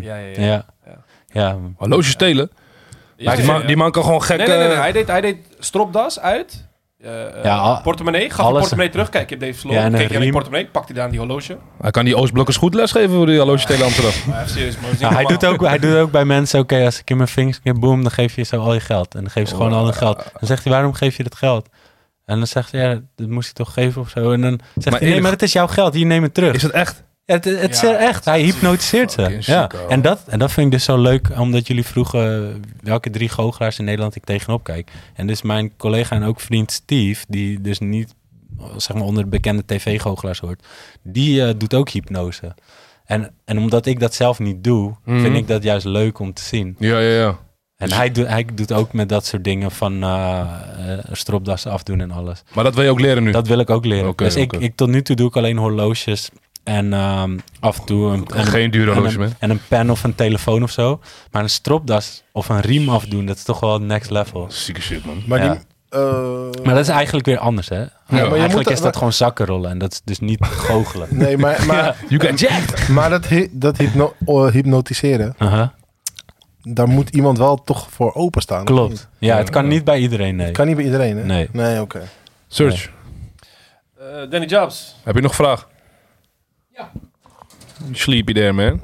Ja. Horloge stelen? Ja, die man kan gewoon gek... Nee. Hij deed stropdas uit... portemonnee, gaf de portemonnee terug. Kijk, ik heb deze verloren. Keek hij naar die portemonnee, pakt hij daar aan die horloge. Hij kan die Oostblokkers goed lesgeven voor die horloge stelen Amsterdam. Maar serieus, hij doet ook bij mensen, oké, als ik in mijn vingers boom, dan geef je zo al je geld. En dan geef ze gewoon al hun geld. Dan zegt hij, waarom geef je dat geld? En dan zegt hij, ja, dat moest je toch geven of zo. En dan zegt hij, nee, maar het is jouw geld, hier neem het terug. Is het echt? Het is echt. Hij hypnotiseert ze. Ja. En dat vind ik dus zo leuk, omdat jullie vroegen welke 3 goochelaars in Nederland ik tegenop kijk. En dus mijn collega en ook vriend Steve, die dus niet zeg maar onder de bekende tv-goochelaars hoort, die doet ook hypnose. En omdat ik dat zelf niet doe, vind ik dat juist leuk om te zien. Ja. En hij doet ook met dat soort dingen van stropdassen afdoen en alles. Maar dat wil je ook leren nu? Dat wil ik ook leren. Dus ik tot nu toe doe ik alleen horloges. En af en toe geen duur horloge meer. En een pen of een telefoon of zo. Maar een stropdas of een riem afdoen, dat is toch wel next level. Zieke shit, man. Maar, maar dat is eigenlijk weer anders, hè? Maar eigenlijk is dat gewoon zakkenrollen en dat is dus niet goochelen. Nee, maar you can jack. Maar dat hypnotiseren, daar moet iemand wel toch voor openstaan. Klopt. Ja, het kan niet bij iedereen, nee. Het kan niet bij iedereen, hè? Nee, oké. Search. Danny Jobs. Heb je nog een vraag? Ja. Sleepy there, man.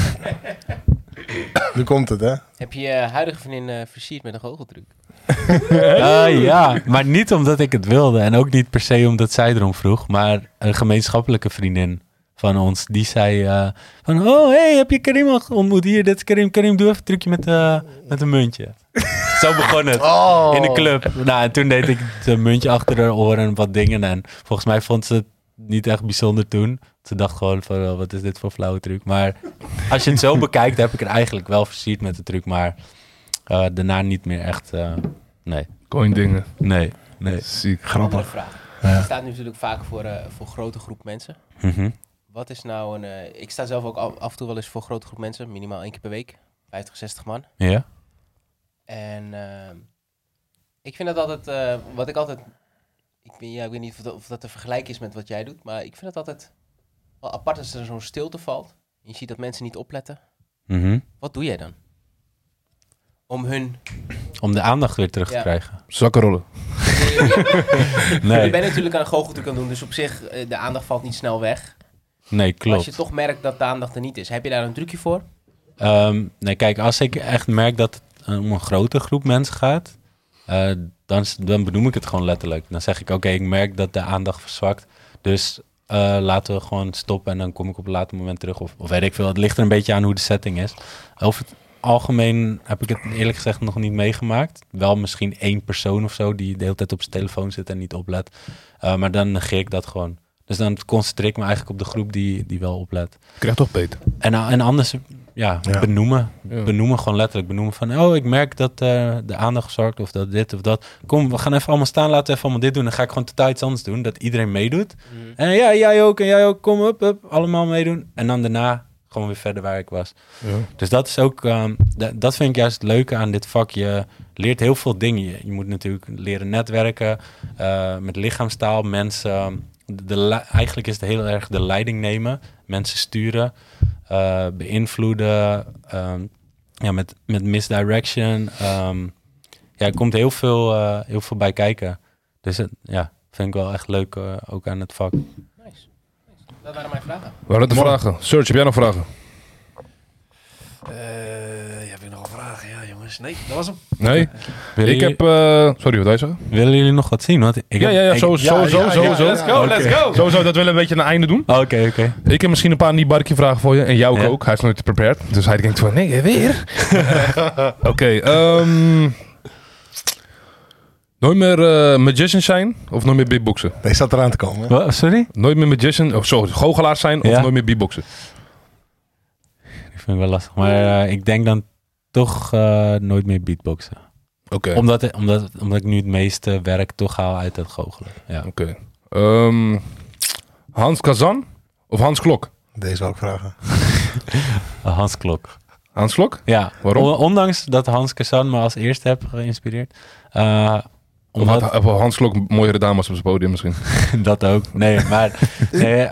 Nu komt het, hè? Heb je huidige vriendin versierd met een goocheltruc? Ja, maar niet omdat ik het wilde. En ook niet per se omdat zij erom vroeg. Maar een gemeenschappelijke vriendin van ons, die zei van... Oh, hey, heb je Karim al ontmoet? Hier, dit is Karim. Karim, doe even een trucje met een muntje. Zo begon het. In de club. Nou, en toen deed ik het muntje achter haar oren en wat dingen. En volgens mij vond ze het niet echt bijzonder toen. Ze dacht gewoon van, wat is dit voor flauwe truc? Maar als je het zo bekijkt, heb ik er eigenlijk wel versierd met de truc. Maar daarna niet meer echt, nee. Coin dingen. Nee. Ziek. Grappig. Vraag. Je staat nu natuurlijk vaak voor een grote groep mensen. Wat is nou ik sta zelf ook af en toe wel eens voor een grote groep mensen. Minimaal 1 keer per week. 50, 60 man. Ja. En ik vind dat altijd, wat ik altijd... Ik weet niet of dat te vergelijken is met wat jij doet, maar ik vind het altijd wel apart als er zo'n stilte valt. Je ziet dat mensen niet opletten. Wat doe jij dan? Om de aandacht weer terug te krijgen. Zakkenrollen. Nee. Je bent natuurlijk aan een goocheltruc aan het doen, dus op zich, de aandacht valt niet snel weg. Nee, klopt. Maar als je toch merkt dat de aandacht er niet is, heb je daar een trucje voor? Nee, kijk, als ik echt merk dat het om een grote groep mensen gaat, dan benoem ik het gewoon letterlijk. Dan zeg ik, oké, ik merk dat de aandacht verzwakt. Dus laten we gewoon stoppen en dan kom ik op een later moment terug. Of weet ik veel. Het ligt er een beetje aan hoe de setting is. Over het algemeen heb ik het eerlijk gezegd nog niet meegemaakt. Wel misschien 1 persoon of zo die de hele tijd op zijn telefoon zit en niet oplet. Maar dan negeer ik dat gewoon. Dus dan concentreer ik me eigenlijk op de groep die wel oplet. Ik krijg toch beter. En anders, benoemen. Ja. Benoemen, gewoon letterlijk benoemen van... ik merk dat de aandacht zorgt of dat dit of dat. Kom, we gaan even allemaal staan, laten we even allemaal dit doen. Dan ga ik gewoon totaal iets anders doen, dat iedereen meedoet. En jij ook, kom up, allemaal meedoen. En dan daarna gewoon weer verder waar ik was. Ja. Dus dat is ook... dat vind ik juist het leuke aan dit vak. Je leert heel veel dingen. Je moet natuurlijk leren netwerken, met lichaamstaal, mensen... eigenlijk is het heel erg de leiding nemen, mensen sturen, beïnvloeden, met misdirection. Er komt heel veel bij kijken. Dus vind ik wel echt leuk ook aan het vak. Nice. Dat waren mijn vragen. Waar waren de vragen? Serge, heb jij nog vragen? Heb ik nog een vraag? Ja, jongens. Nee, dat was hem. Nee? Ik heb... sorry, wat wil je zeggen? Willen jullie nog wat zien? Want Sowieso. Let's go. Sowieso, dat willen we een beetje een einde doen. Oké. Ik heb misschien een paar niet-barkie vragen voor je. En jou ook. Hij is nooit prepared. Dus hij denkt van, nee, weer? Oké. Nooit meer magician zijn of nooit meer beatboxen? Deze staat eraan te komen. Wat? Sorry? Nooit meer magician, goochelaar zijn of nooit meer beatboxen? Ik vind het wel lastig. Maar ik denk dan toch nooit meer beatboxen. Oké. Omdat ik nu het meeste werk toch haal uit het goochelen. Ja. Oké. Hans Kazan of Hans Klok? Deze wil ik vragen. Hans Klok. Hans Klok? Ja. Waarom? Ondanks dat Hans Kazan me als eerste heb geïnspireerd. Omdat Hans Klok mooiere dames op zijn podium misschien. Dat ook. Nee, maar... Nee,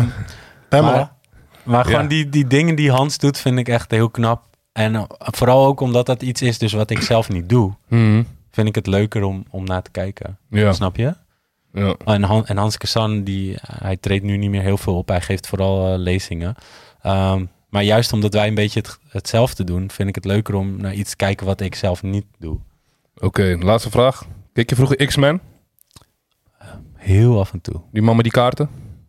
maar gewoon die dingen die Hans doet vind ik echt heel knap. En vooral ook omdat dat iets is dus wat ik zelf niet doe. Vind ik het leuker om naar te kijken. Ja. Snap je? Ja. En Hans Kazan, hij treedt nu niet meer heel veel op. Hij geeft vooral lezingen. Maar juist omdat wij een beetje hetzelfde doen, vind ik het leuker om naar iets te kijken wat ik zelf niet doe. Oké, laatste vraag. Keek je vroeger X-Men? Heel af en toe. Die man met die kaarten?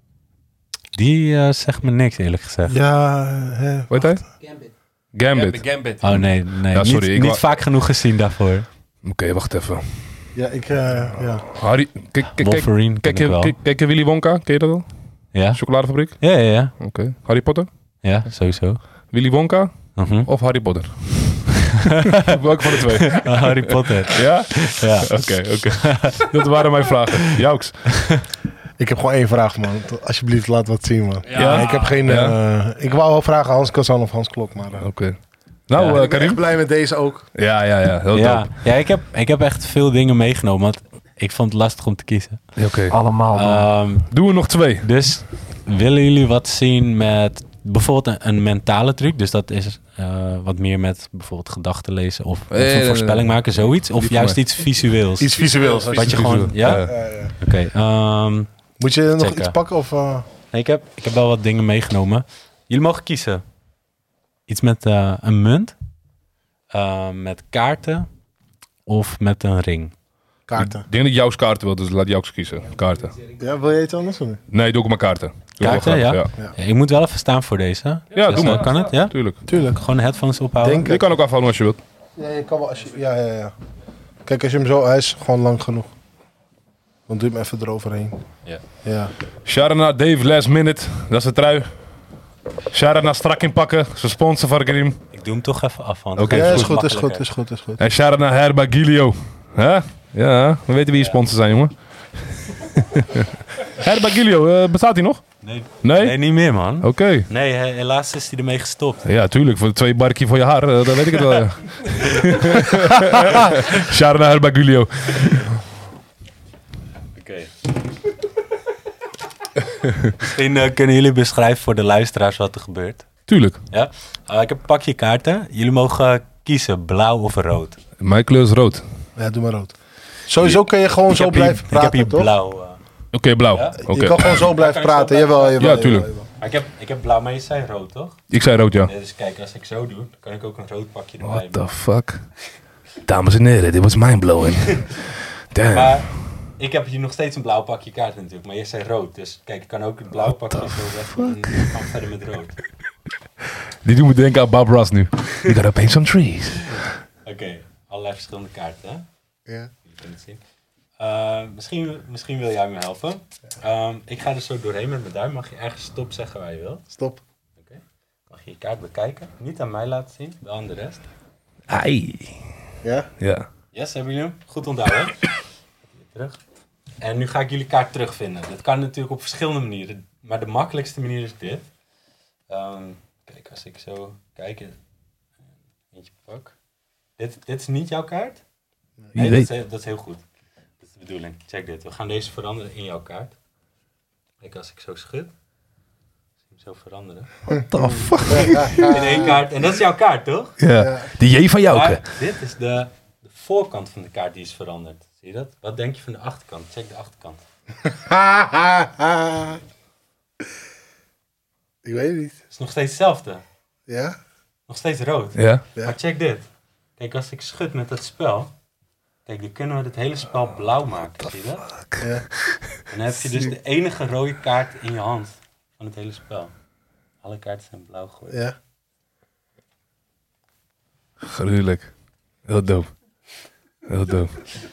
Die zegt me niks, eerlijk gezegd. Ja, Weet hij? Gambit. Gambit. Oh nee. Ja, sorry, niet vaak genoeg gezien daarvoor. Oké, wacht even. ja, Harry, Wolverine ken ik wel. kijk je Willy Wonka? Ken je dat wel? Ja? Chocoladefabriek? Ja. Oké. Harry Potter? Ja, sowieso. Willy Wonka of Harry Potter? Welke van de twee? Harry Potter. Ja? Ja. Oké. Dat waren mijn vragen. Jouks. ik heb gewoon één vraag, man. Alsjeblieft, laat wat zien, man. Ja. Ik heb geen... ik wou wel vragen Hans Kazan of Hans Klok, maar... Oké. Nou, ik ben Karim? echt blij met deze ook. Ja. Heel dope. Ja, ik heb echt veel dingen meegenomen, want ik vond het lastig om te kiezen. Oké. Allemaal, man. Doen we nog 2. Dus willen jullie wat zien met bijvoorbeeld een mentale truc? Dus dat is wat meer met bijvoorbeeld gedachten lezen of een voorspelling maken, zoiets? Of juist iets visueels? Iets visueels. Wat je gewoon... Ja? Oké. Moet je nog checken. iets pakken of... Nee, ik heb wel wat dingen meegenomen. Jullie mogen kiezen. Iets met een munt, met kaarten of met een ring. Kaarten. Ik denk dat Jouks kaarten wil, dus laat Jouks kiezen. Kaarten. Ja, wil je iets anders doen? Nee, doe ik maar kaarten. Kaarten, ja? Ja. Je moet wel even staan voor deze. Ja, Dus, doe maar. Kan het, ja? Tuurlijk. Gewoon headphones ophouden. Denk Je kan ook afhouden als je wilt. Ja, je kan wel als je... Ja. Kijk, als je hem zo... Hij is gewoon lang genoeg. Dan doe je hem even eroverheen. Ja. Shout-out naar Dave Last Minute. Dat is de trui. Shout-out naar Strak Inpakken. Zijn sponsor van Karim. Ik doe hem toch even af. Oké, Ja, is is goed. En shout-out naar Herbagilio. Huh? Ja, we weten wie je sponsor zijn, jongen. Herbagilio, bestaat hij nog? Nee, Nee? niet meer, man. Oké. Nee, helaas is hij ermee gestopt. Ja, tuurlijk. Voor de 2 barkie voor je haar, dat weet ik het wel. Ja. Shout-out naar Herbagilio. Oké. Misschien kunnen jullie beschrijven voor de luisteraars wat er gebeurt. Tuurlijk. Ja? Ik heb een pakje kaarten. Jullie mogen kiezen, blauw of rood. Mijn kleur is rood. Ja, doe maar rood. Sowieso kun je gewoon zo blijven praten, Ik heb hier toch? blauw. Oké, blauw. Ja? Oké. Je kan gewoon zo blijven praten. Jawel. Ja, tuurlijk. Maar ik heb blauw, maar je zei rood, toch? Ik zei rood, ja. Nee, dus kijk, als ik zo doe, dan kan ik ook een rood pakje erbij What the fuck? Dames en heren, dit was mindblowing. Damn. Maar ik heb hier nog steeds een blauw pakje kaarten natuurlijk, maar je zei rood. Dus kijk, ik kan ook het blauw pakje zo weg en dan gaan we verder met rood. Die doen me denken aan Bob Ross nu. We gotta paint some trees. Oké, allerlei verschillende kaarten, hè? Ja. Jullie kunnen het zien. Misschien wil jij me helpen. Ik ga er zo doorheen met mijn duim. Mag je ergens stop zeggen waar je wil? Stop. Oké. Mag je je kaart bekijken? Niet aan mij laten zien, wel aan de rest. Ai. Ja? Ja. Yes, hebben jullie hem? Goed onthouden. Weer terug. En nu ga ik jullie kaart terugvinden. Dat kan natuurlijk op verschillende manieren. Maar de makkelijkste manier is dit. Kijk, als ik zo kijk. Eentje pak. Dit is niet jouw kaart? Nee, dat is heel goed. Dat is de bedoeling. Check dit. We gaan deze veranderen in jouw kaart. Kijk, als ik zo schud. Zie je hem zo veranderen. What the fuck? In één kaart. En dat is jouw kaart, toch? Ja. De J van Jouke. Maar dit is de voorkant van de kaart die is veranderd. Zie je dat? Wat denk je van de achterkant? Check de achterkant. Ik weet het niet. Het is nog steeds hetzelfde. Ja? Nog steeds rood. Ja. Ja. Maar check dit. Kijk, als ik schud met dat spel. Kijk, dan kunnen we het hele spel blauw maken. Zie je dat? Ja. En dan heb je dus de enige rode kaart in je hand van het hele spel. Alle kaarten zijn blauw geworden. Ja. Gruwelijk. Heel dope. Heel dope.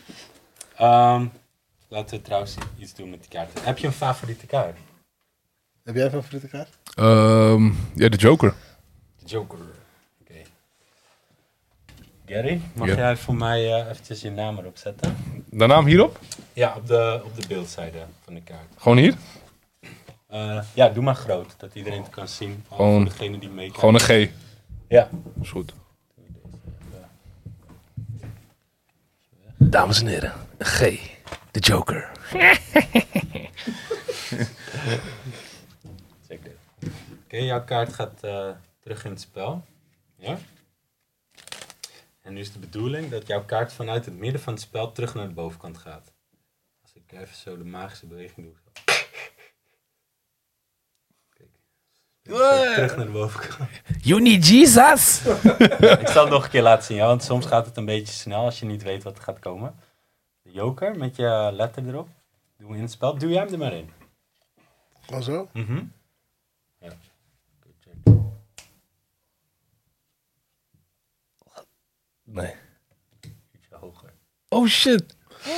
Laten we trouwens iets doen met die kaarten. Heb je een favoriete kaart? Heb jij een favoriete kaart? Ja, de Joker. De Joker. Oké. Gary, mag Ja. jij voor mij eventjes je naam erop zetten? De naam hierop? Ja, op de beeldzijde van de kaart. Gewoon hier? Ja, doe maar groot, dat iedereen het kan zien. Gewoon- Voor degene die meekijkt. Gewoon een G. Ja. Is goed. Dames en heren, een G. De Joker. Check dit. Oké, jouw kaart gaat terug in het spel. Ja? En nu is de bedoeling dat jouw kaart vanuit het midden van het spel terug naar de bovenkant gaat. Als ik even zo de magische beweging doe. Kijk. Zo terug naar de bovenkant. You need Jesus! Ik zal het nog een keer laten zien, ja, want soms gaat het een beetje snel als je niet weet wat er gaat komen. De joker met je letter erop. Doen we in het spel. Doe jij hem er maar in. Gewoon zo? Ja. Good check. Nee. Ietsje hoger. Oh shit.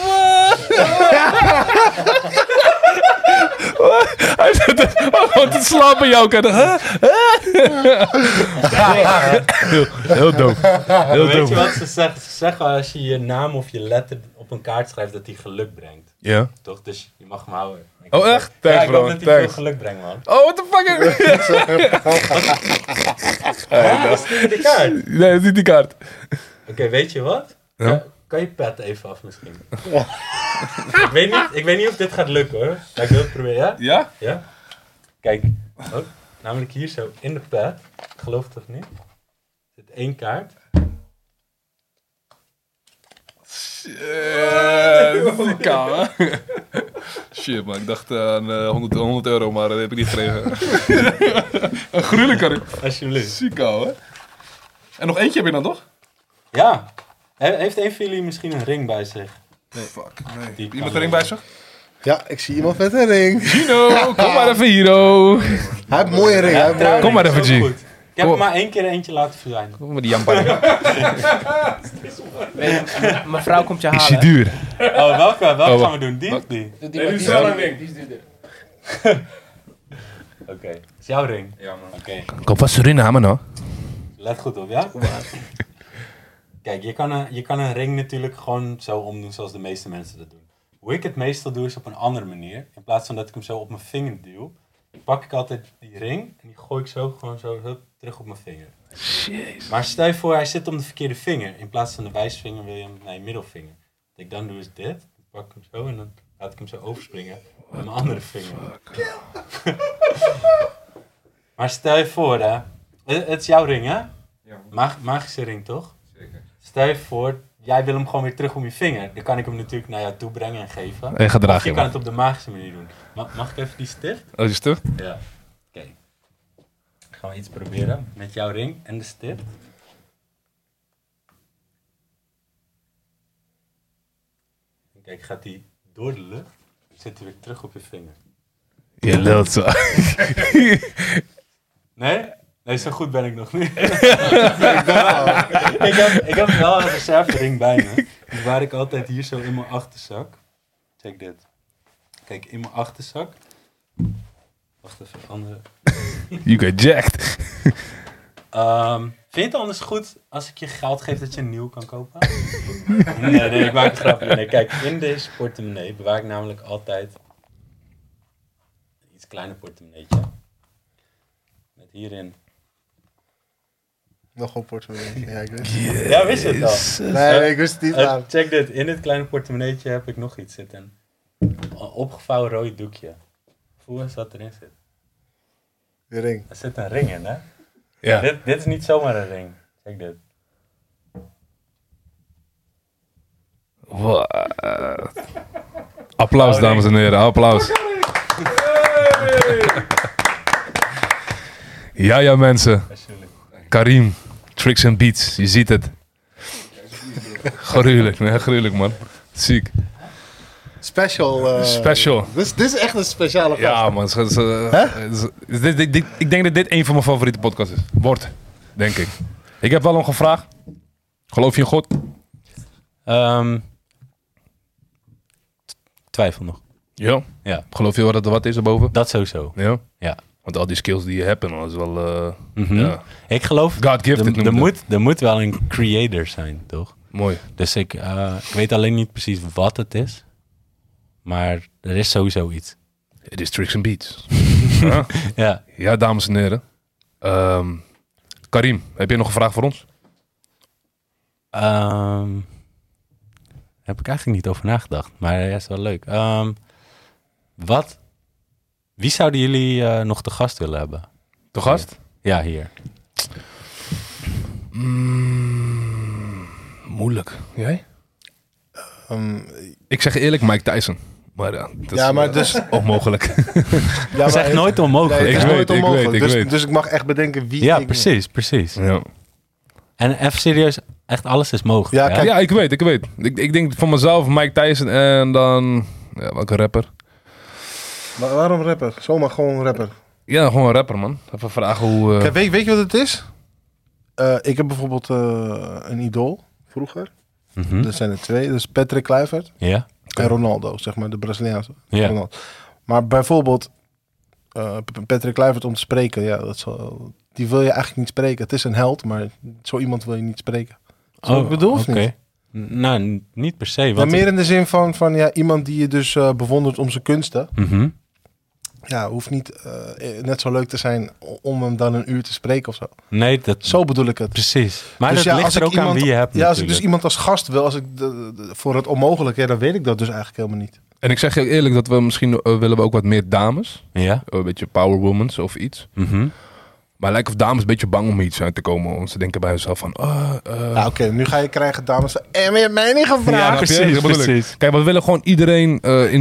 Hij zit er gewoon te slapen, Jouke. Heel dope. Heel Weet je dope. wat ze zeggen? Ze zeggen als je je naam of je letter op een kaart schrijft dat die geluk brengt. Ja. Toch? Dus je mag hem houden. Oh echt? Ja, Thanks ik hoop bro, dat hij veel thanks. geluk brengt, man. Oh, what the fuck? Dat is niet de kaart. Nee, dat is niet die kaart. Oké, weet je wat? Ja? Kan je pet even af misschien? Ik weet niet of dit gaat lukken hoor. Maar ik wil het proberen, ja? Ja? Ja? Kijk, oh, namelijk hier zo in de pad, geloof het of niet, zit 1 kaart. Shit man, ik dacht aan 100 euro, maar dat heb ik niet gekregen. Een gruwelijke. Alsjeblieft. Ziek hè? En nog eentje heb je dan toch? Ja. Heeft een van jullie misschien een ring bij zich? Fuck, nee. Die Iemand kan een ring bij zich? Ja, ik zie iemand met een ring. Gino, kom maar even hier, oh. Hij heeft een mooie ring. Hij heeft een mooie Kom maar even, Is ook G. goed. Ik heb Kom. er maar 1 keer eentje laten verdwijnen. Kom maar die Jampar. Mijn vrouw komt je Is halen. die duur? Oh, welke wacht. gaan we doen? Die of die? Doe die Nee, maar, die die is wel is- een ding. Die is duurder. Oké. Is jouw ring? Ja, man. Oké. Kom van Suriname, nou. Let goed op, ja? Kijk, je kan een ring natuurlijk gewoon zo omdoen zoals de meeste mensen dat doen. Hoe ik het meestal doe is op een andere manier. In plaats van dat ik hem zo op mijn vinger duw, pak ik altijd die ring en die gooi ik zo gewoon zo hup, terug op mijn vinger. Jezus. Maar stel je voor, hij zit om de verkeerde vinger. In plaats van de wijsvinger wil je hem naar je middelvinger. Wat ik dan doe is dit. Dan pak ik hem zo en dan laat ik hem zo overspringen met mijn andere vinger. Maar stel je voor, hè. Het is jouw ring, hè? Ja, man. Magische ring, toch? Zeker. Stel je voor, jij wil hem gewoon weer terug om je vinger. Dan kan ik hem natuurlijk naar jou toe brengen en geven. En gedraag Of je je kan hem. het op de magische manier doen. Mag ik even die stift? Oh, die stuk? Ja. Oké. Gaan we iets proberen met jouw ring en de stift. En kijk, gaat die door de lucht. Dan zit hij weer terug op je vinger. Je lult zo. Nee? Nee, zo goed ben ik nog niet. Ik heb wel een reservering bij me. Die waar ik altijd hier zo in mijn achterzak. Check dit. Kijk, in mijn achterzak. Wacht even, andere. You get jacked. Vind je het anders goed als ik je geld geef dat je een nieuw kan kopen? Nee, ik maak een grapje. Nee, kijk, in deze portemonnee bewaar ik namelijk altijd een iets kleiner portemonneetje. Met hierin. Nog een portemonnee. Ja, ik weet Yes. Ja, wist je het al? Nee, ik wist het niet aan. Check dit. In dit kleine portemonneetje heb ik nog iets zitten. Een opgevouwen rood doekje. Voel eens wat erin zit. De ring. Er zit een ring in, hè? Ja. Dit is niet zomaar een ring. Check dit. Wat? Applaus, dames en heren. Applaus. Ja, mensen. Alsjeblieft. Karim, Tricks and Beats. Je ziet het. Gruwelijk. Nee, gruwelijk, man. Ziek. Special. Dit is echt een speciale gast. Ja, man. Ik denk dat dit een van mijn favoriete podcasts is. Wordt, denk ik. Ik heb wel nog een vraag. Geloof je in God? Twijfel nog. Ja. Ja. Geloof je wel dat er wat is erboven? Dat sowieso. Ja. Ja. Want al die skills die je hebt en al is wel... ja. Ik geloof, God gifted er moet wel een creator zijn, toch? Mooi. Dus ik weet alleen niet precies wat het is. Maar er is sowieso iets. Het is Tricks and Beats. Ja. Ja. Ja, dames en heren. Karim, heb je nog een vraag voor ons? Heb ik eigenlijk niet over nagedacht. Maar ja, is wel leuk. Wie zouden jullie nog te gast willen hebben? De gast? Ja, hier. Moeilijk. Jij? Um, Ik zeg eerlijk Mike Tyson. Maar ja, dat is ja, maar dus... onmogelijk. Ja, Zeg nooit onmogelijk. Nee, het Ik is weet, nooit onmogelijk. ik weet. Dus ik mag echt bedenken wie Ja, ik... precies. Ja. En even serieus, echt alles is mogelijk. Ja, hè? kijk. Ja, ik weet. Ik denk voor mezelf Mike Tyson en dan... Ja, welke rapper? Maar waarom rapper? Zomaar gewoon rapper. Ja, gewoon een rapper, man. Even vragen hoe... Kijk, weet je wat het is? Ik heb bijvoorbeeld een idool vroeger. Mhm. Dat zijn er twee. Dat is Patrick Kluivert Ja? en Ronaldo, zeg maar, de Braziliaanse. Ja. Ronaldo. Maar bijvoorbeeld Patrick Kluivert om te spreken, ja, die wil je eigenlijk niet spreken. Het is een held, maar zo iemand wil je niet spreken. Zo ik bedoel of oké. niet? Nou, niet per se. Maar Want meer in de zin van ja, iemand die je dus bewondert om zijn kunsten. Mhm. Ja, hoeft niet net zo leuk te zijn om hem dan een uur te spreken of zo. Nee, dat Zo bedoel ik het. precies. Maar Dus dat ja, ligt als er ik ook aan iemand- wie je hebt Ja, als ik dus natuurlijk. iemand als gast wil, als ik voor het onmogelijke, ja, dan weet ik dat dus eigenlijk helemaal niet. En ik zeg je eerlijk dat we misschien willen we ook wat meer dames. Ja? Een beetje powerwomans of iets. Mhm. Maar lijkt of dames een beetje bang om iets uit te komen. Want ze denken bij zichzelf van... Ja, oké, nu ga je krijgen dames. En je hebt mij niet gevraagd. Ja, precies, dat bedoel ik. precies. Kijk, we willen gewoon iedereen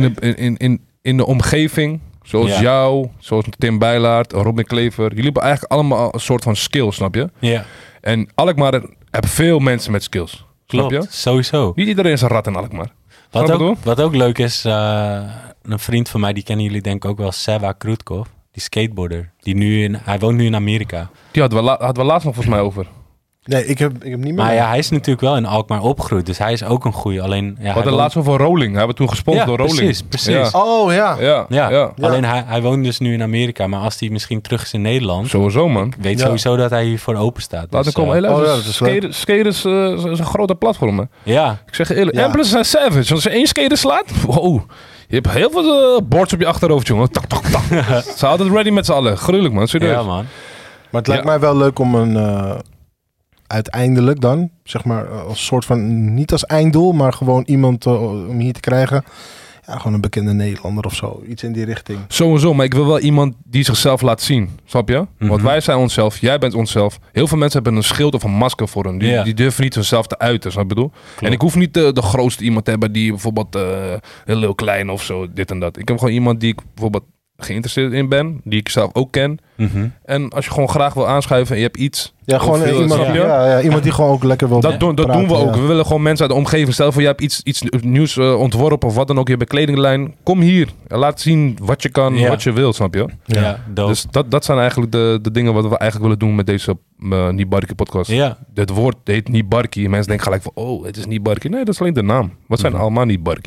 in de omgeving... Zoals Ja. jou, zoals Tim Bijlaard, Robin Klever. Jullie hebben eigenlijk allemaal een soort van skill, snap je? Ja, En Alkmaar heeft veel mensen met skills. Snap je? klopt. Sowieso. Niet iedereen is een rat in Alkmaar. Snap je wat ik bedoel? Wat ook leuk is, een vriend van mij, die kennen jullie denk ik ook wel, Seva Krutkov. Die skateboarder. Hij woont nu in Amerika. Die hadden we laatst nog volgens mij over. Nee, ik heb niet meer. Maar ja, hij is natuurlijk wel in Alkmaar opgegroeid. Dus hij is ook een goeie. Alleen, ja, We hadden woont- laatst over Rolling. We hebben toen gesponsord door Rolling. precies. Ja. Oh ja. Ja, Ja, ja. alleen hij woont dus nu in Amerika. Maar als hij misschien terug is in Nederland, Sowieso, man. ik weet Ja. sowieso dat hij hiervoor open staat. Laat Dus, ik komen. Heel even. oh ja, dat is leuk. Skaters is een grote platform, hè. ja, Ik zeg je eerlijk. Ja. En plus zijn savage. Want als je één skater slaat, wow. Je hebt heel veel boards op je achterhoofd, jongen. Tak, tak, tak. Ze zijn altijd ready met z'n allen. Gruwelijk, man. Serieus. ja, man. Maar het lijkt Ja. mij wel leuk om uiteindelijk dan, zeg maar, als soort van, niet als einddoel, maar gewoon iemand om hier te krijgen. Ja, gewoon een bekende Nederlander of zo. Iets in die richting. Sowieso, maar ik wil wel iemand die zichzelf laat zien. Snap je? Want wij zijn onszelf, jij bent onszelf. Heel veel mensen hebben een schild of een masker voor hen. Ja. Die durven niet zichzelf te uiten, snap je wat ik bedoel? En ik hoef niet de grootste iemand te hebben die bijvoorbeeld heel klein of zo, dit en dat. Ik heb gewoon iemand die ik bijvoorbeeld geïnteresseerd in ben, die ik zelf ook ken. Mhm. En als je gewoon graag wil aanschuiven en je hebt iets. Ja, gewoon of veel, iemand, snap je? ja, iemand die gewoon ook lekker wil Dat doen we praten, ook. ja. We willen gewoon mensen uit de omgeving. Stel voor, je hebt iets nieuws ontworpen of wat dan ook. Je hebt een kledinglijn. Kom hier. En laat zien wat je kan, Ja. wat je wilt, snap je? Ja, dope. Dus dat zijn eigenlijk de dingen wat we eigenlijk willen doen met deze Niet Barkie podcast. ja, Het woord heet Niet Barkie. Mensen denken gelijk van, oh, het is Niet Barkie. Nee, dat is alleen de naam. We zijn allemaal Niet Barkie.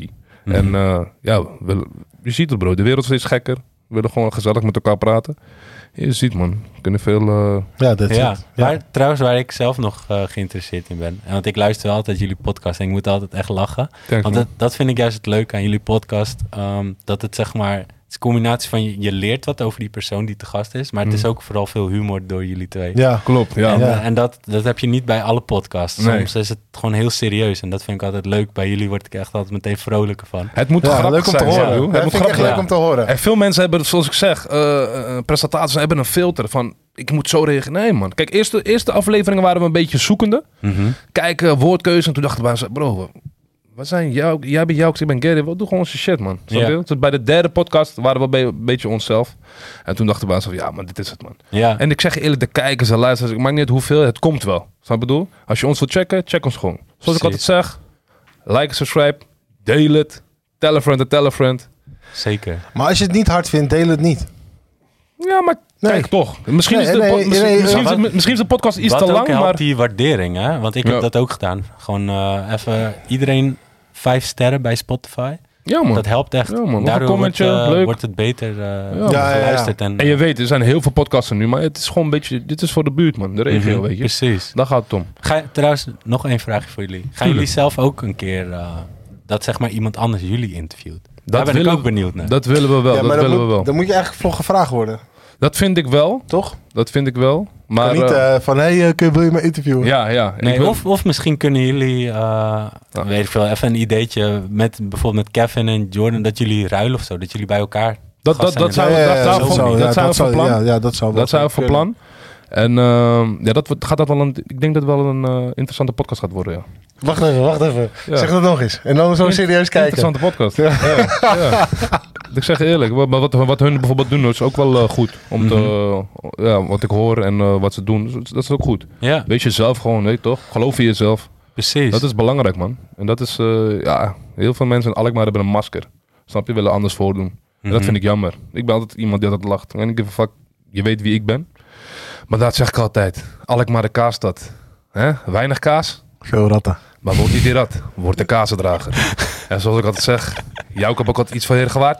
En je ziet het bro, de wereld is steeds gekker. We willen gewoon gezellig met elkaar praten. Je ziet man, we kunnen veel... Maar trouwens waar ik zelf nog geïnteresseerd in ben. Want ik luister altijd jullie podcast en ik moet altijd echt lachen. Thanks, want dat vind ik juist het leuke aan jullie podcast. Dat het zeg maar... Het is een combinatie van je leert wat over die persoon die te gast is. Maar het is ook vooral veel humor door jullie twee. Ja, klopt. Ja. En dat heb je niet bij alle podcasts. Soms is het gewoon heel serieus. En dat vind ik altijd leuk. Bij jullie word ik echt altijd meteen vrolijker van. Het moet grappig leuk om zijn. te horen. Het moet grappig leuk om te horen. En veel mensen hebben, zoals ik zeg, presentators hebben een filter van... Ik moet zo reageren. Nee man. Kijk, eerste afleveringen waren we een beetje zoekende. Kijken, woordkeuze. En toen dachten we, bro... Wat zijn jij bent jou, ik ben Gary. Doe gewoon onze shit, man. Dus bij de derde podcast waren we een beetje onszelf. En toen dachten we aan ja, maar dit is het, man. Ja. En ik zeg je eerlijk, de kijkers en luisteraars, ik maak niet uit hoeveel, het komt wel. Snap je bedoel? Als je ons wil checken, check ons gewoon. Zoals ik altijd zeg, like, subscribe, deel het, tell a friend. Zeker. Maar als je het niet hard vindt, deel het niet. Ja, maar kijk toch. Misschien is de podcast iets te lang, maar... die waardering, hè? Want ik heb dat ook gedaan. Gewoon even iedereen 5 sterren bij Spotify. Ja, man. Dat helpt echt. Ja, man. Daardoor wordt het beter geluisterd. En je weet, er zijn heel veel podcasts nu, maar het is gewoon een beetje... Dit is voor de buurt, man. De regio, weet je. Precies. Daar gaat het om. Trouwens, nog één vraagje voor jullie. Gaan jullie zelf ook een keer dat zeg maar iemand anders jullie interviewt? Daar ben ik ook benieuwd naar. Dat willen we wel. Ja, dat willen we wel. Dan moet je eigenlijk vlog gevraagd worden. Dat vind ik wel. Toch? Dat vind ik wel. Maar niet van, wil je me interviewen? Ja. Nee, of misschien kunnen jullie, weet ik veel, even een ideetje met bijvoorbeeld met Kevin en Jordan, dat jullie ruilen of zo. Dat jullie bij elkaar... Dat zijn we van plan. En ik denk dat het wel een interessante podcast gaat worden, ja. Wacht even. Ja. Zeg dat nog eens. En dan zo serieus kijken. Interessante podcast. Ja. Ik zeg eerlijk, wat hun bijvoorbeeld doen is ook wel goed. Om wat ik hoor en wat ze doen, dat is ook goed. Ja. Wees jezelf gewoon, weet je toch? Geloof in jezelf. Precies. Dat is belangrijk, man. En dat is, heel veel mensen in Alkmaar hebben een masker. Snap je? Willen anders voordoen. En dat vind ik jammer. Ik ben altijd iemand die altijd lacht. En ik give a fuck. Je weet wie ik ben. Maar dat zeg ik altijd. Alkmaar de kaasstad. Weinig kaas. Veel ratten. Maar wordt niet die rat, wordt de kazendrager. En zoals ik altijd zeg, jou heb ook altijd iets van heer gewaard.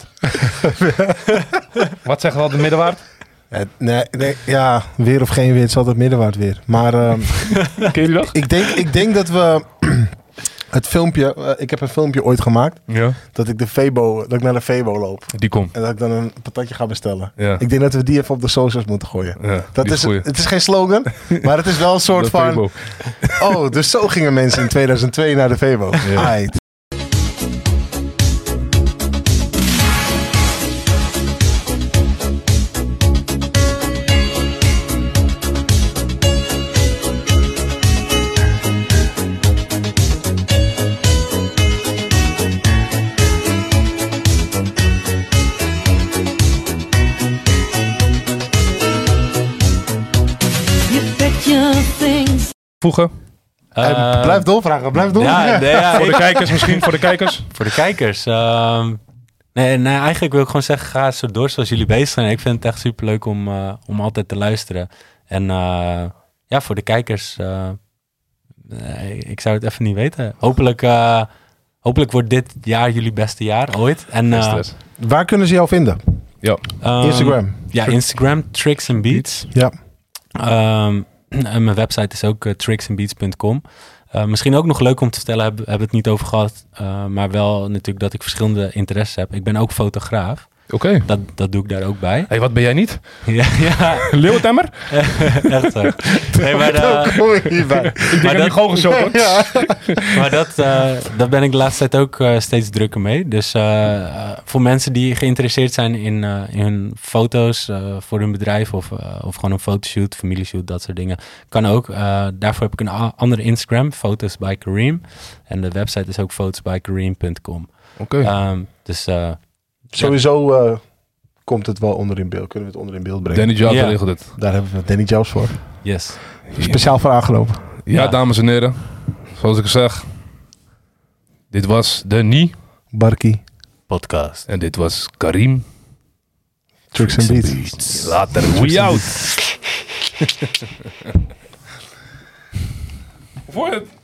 Wat zeggen we altijd middenwaard? Nee, ja, weer of geen weer, het is altijd middenwaard weer. Maar ken je die nog? Ik denk dat we het filmpje, ik heb een filmpje ooit gemaakt, dat ik naar de Febo loop. Die komt. En dat ik dan een patatje ga bestellen. Ja. Ik denk dat we die even op de socials moeten gooien. Ja, het is geen slogan, maar het is wel een soort van... Febo. Oh, dus zo gingen mensen in 2002 naar de Febo. Ja. Voegen. Blijf doorvragen, Voor de kijkers misschien, voor de kijkers. Voor de kijkers. Nee, eigenlijk wil ik gewoon zeggen, ga zo door zoals jullie bezig zijn. Ik vind het echt superleuk om altijd te luisteren. En voor de kijkers, ik zou het even niet weten. Hopelijk wordt dit jaar jullie beste jaar ooit. En, waar kunnen ze jou vinden? Ja. Instagram. Ja, Instagram, Tricks and Beats. Ja. En mijn website is ook tricksandbeats.com. Misschien ook nog leuk om te vertellen, hebben we het niet over gehad. Maar wel natuurlijk dat ik verschillende interesses heb. Ik ben ook fotograaf. Oké. Dat doe ik daar ook bij. Hey, wat ben jij niet? Ja. Leeuwentemmer? Echt zo. Nee, maar kom ik hierbij. Ik denk dat ik gewoon geschoten. Ja. Maar dat ben ik de laatste tijd ook steeds drukker mee. Dus voor mensen die geïnteresseerd zijn in hun foto's voor hun bedrijf of gewoon een fotoshoot, familieshoot, dat soort dingen, kan ook. Daarvoor heb ik een andere Instagram, Photos by Kareem. En de website is ook photosbykareem.com. Oké. Dus... Sowieso komt het wel onder in beeld. Kunnen we het onder in beeld brengen. Danny Jobs regelt het. Daar hebben we Danny Jobs voor. Yes. Speciaal voor aangelopen. Ja, dames en heren. Zoals ik zeg. Dit was de Barkie podcast. En dit was Kareem. Tricks and Beats. Later. We out. Voor het.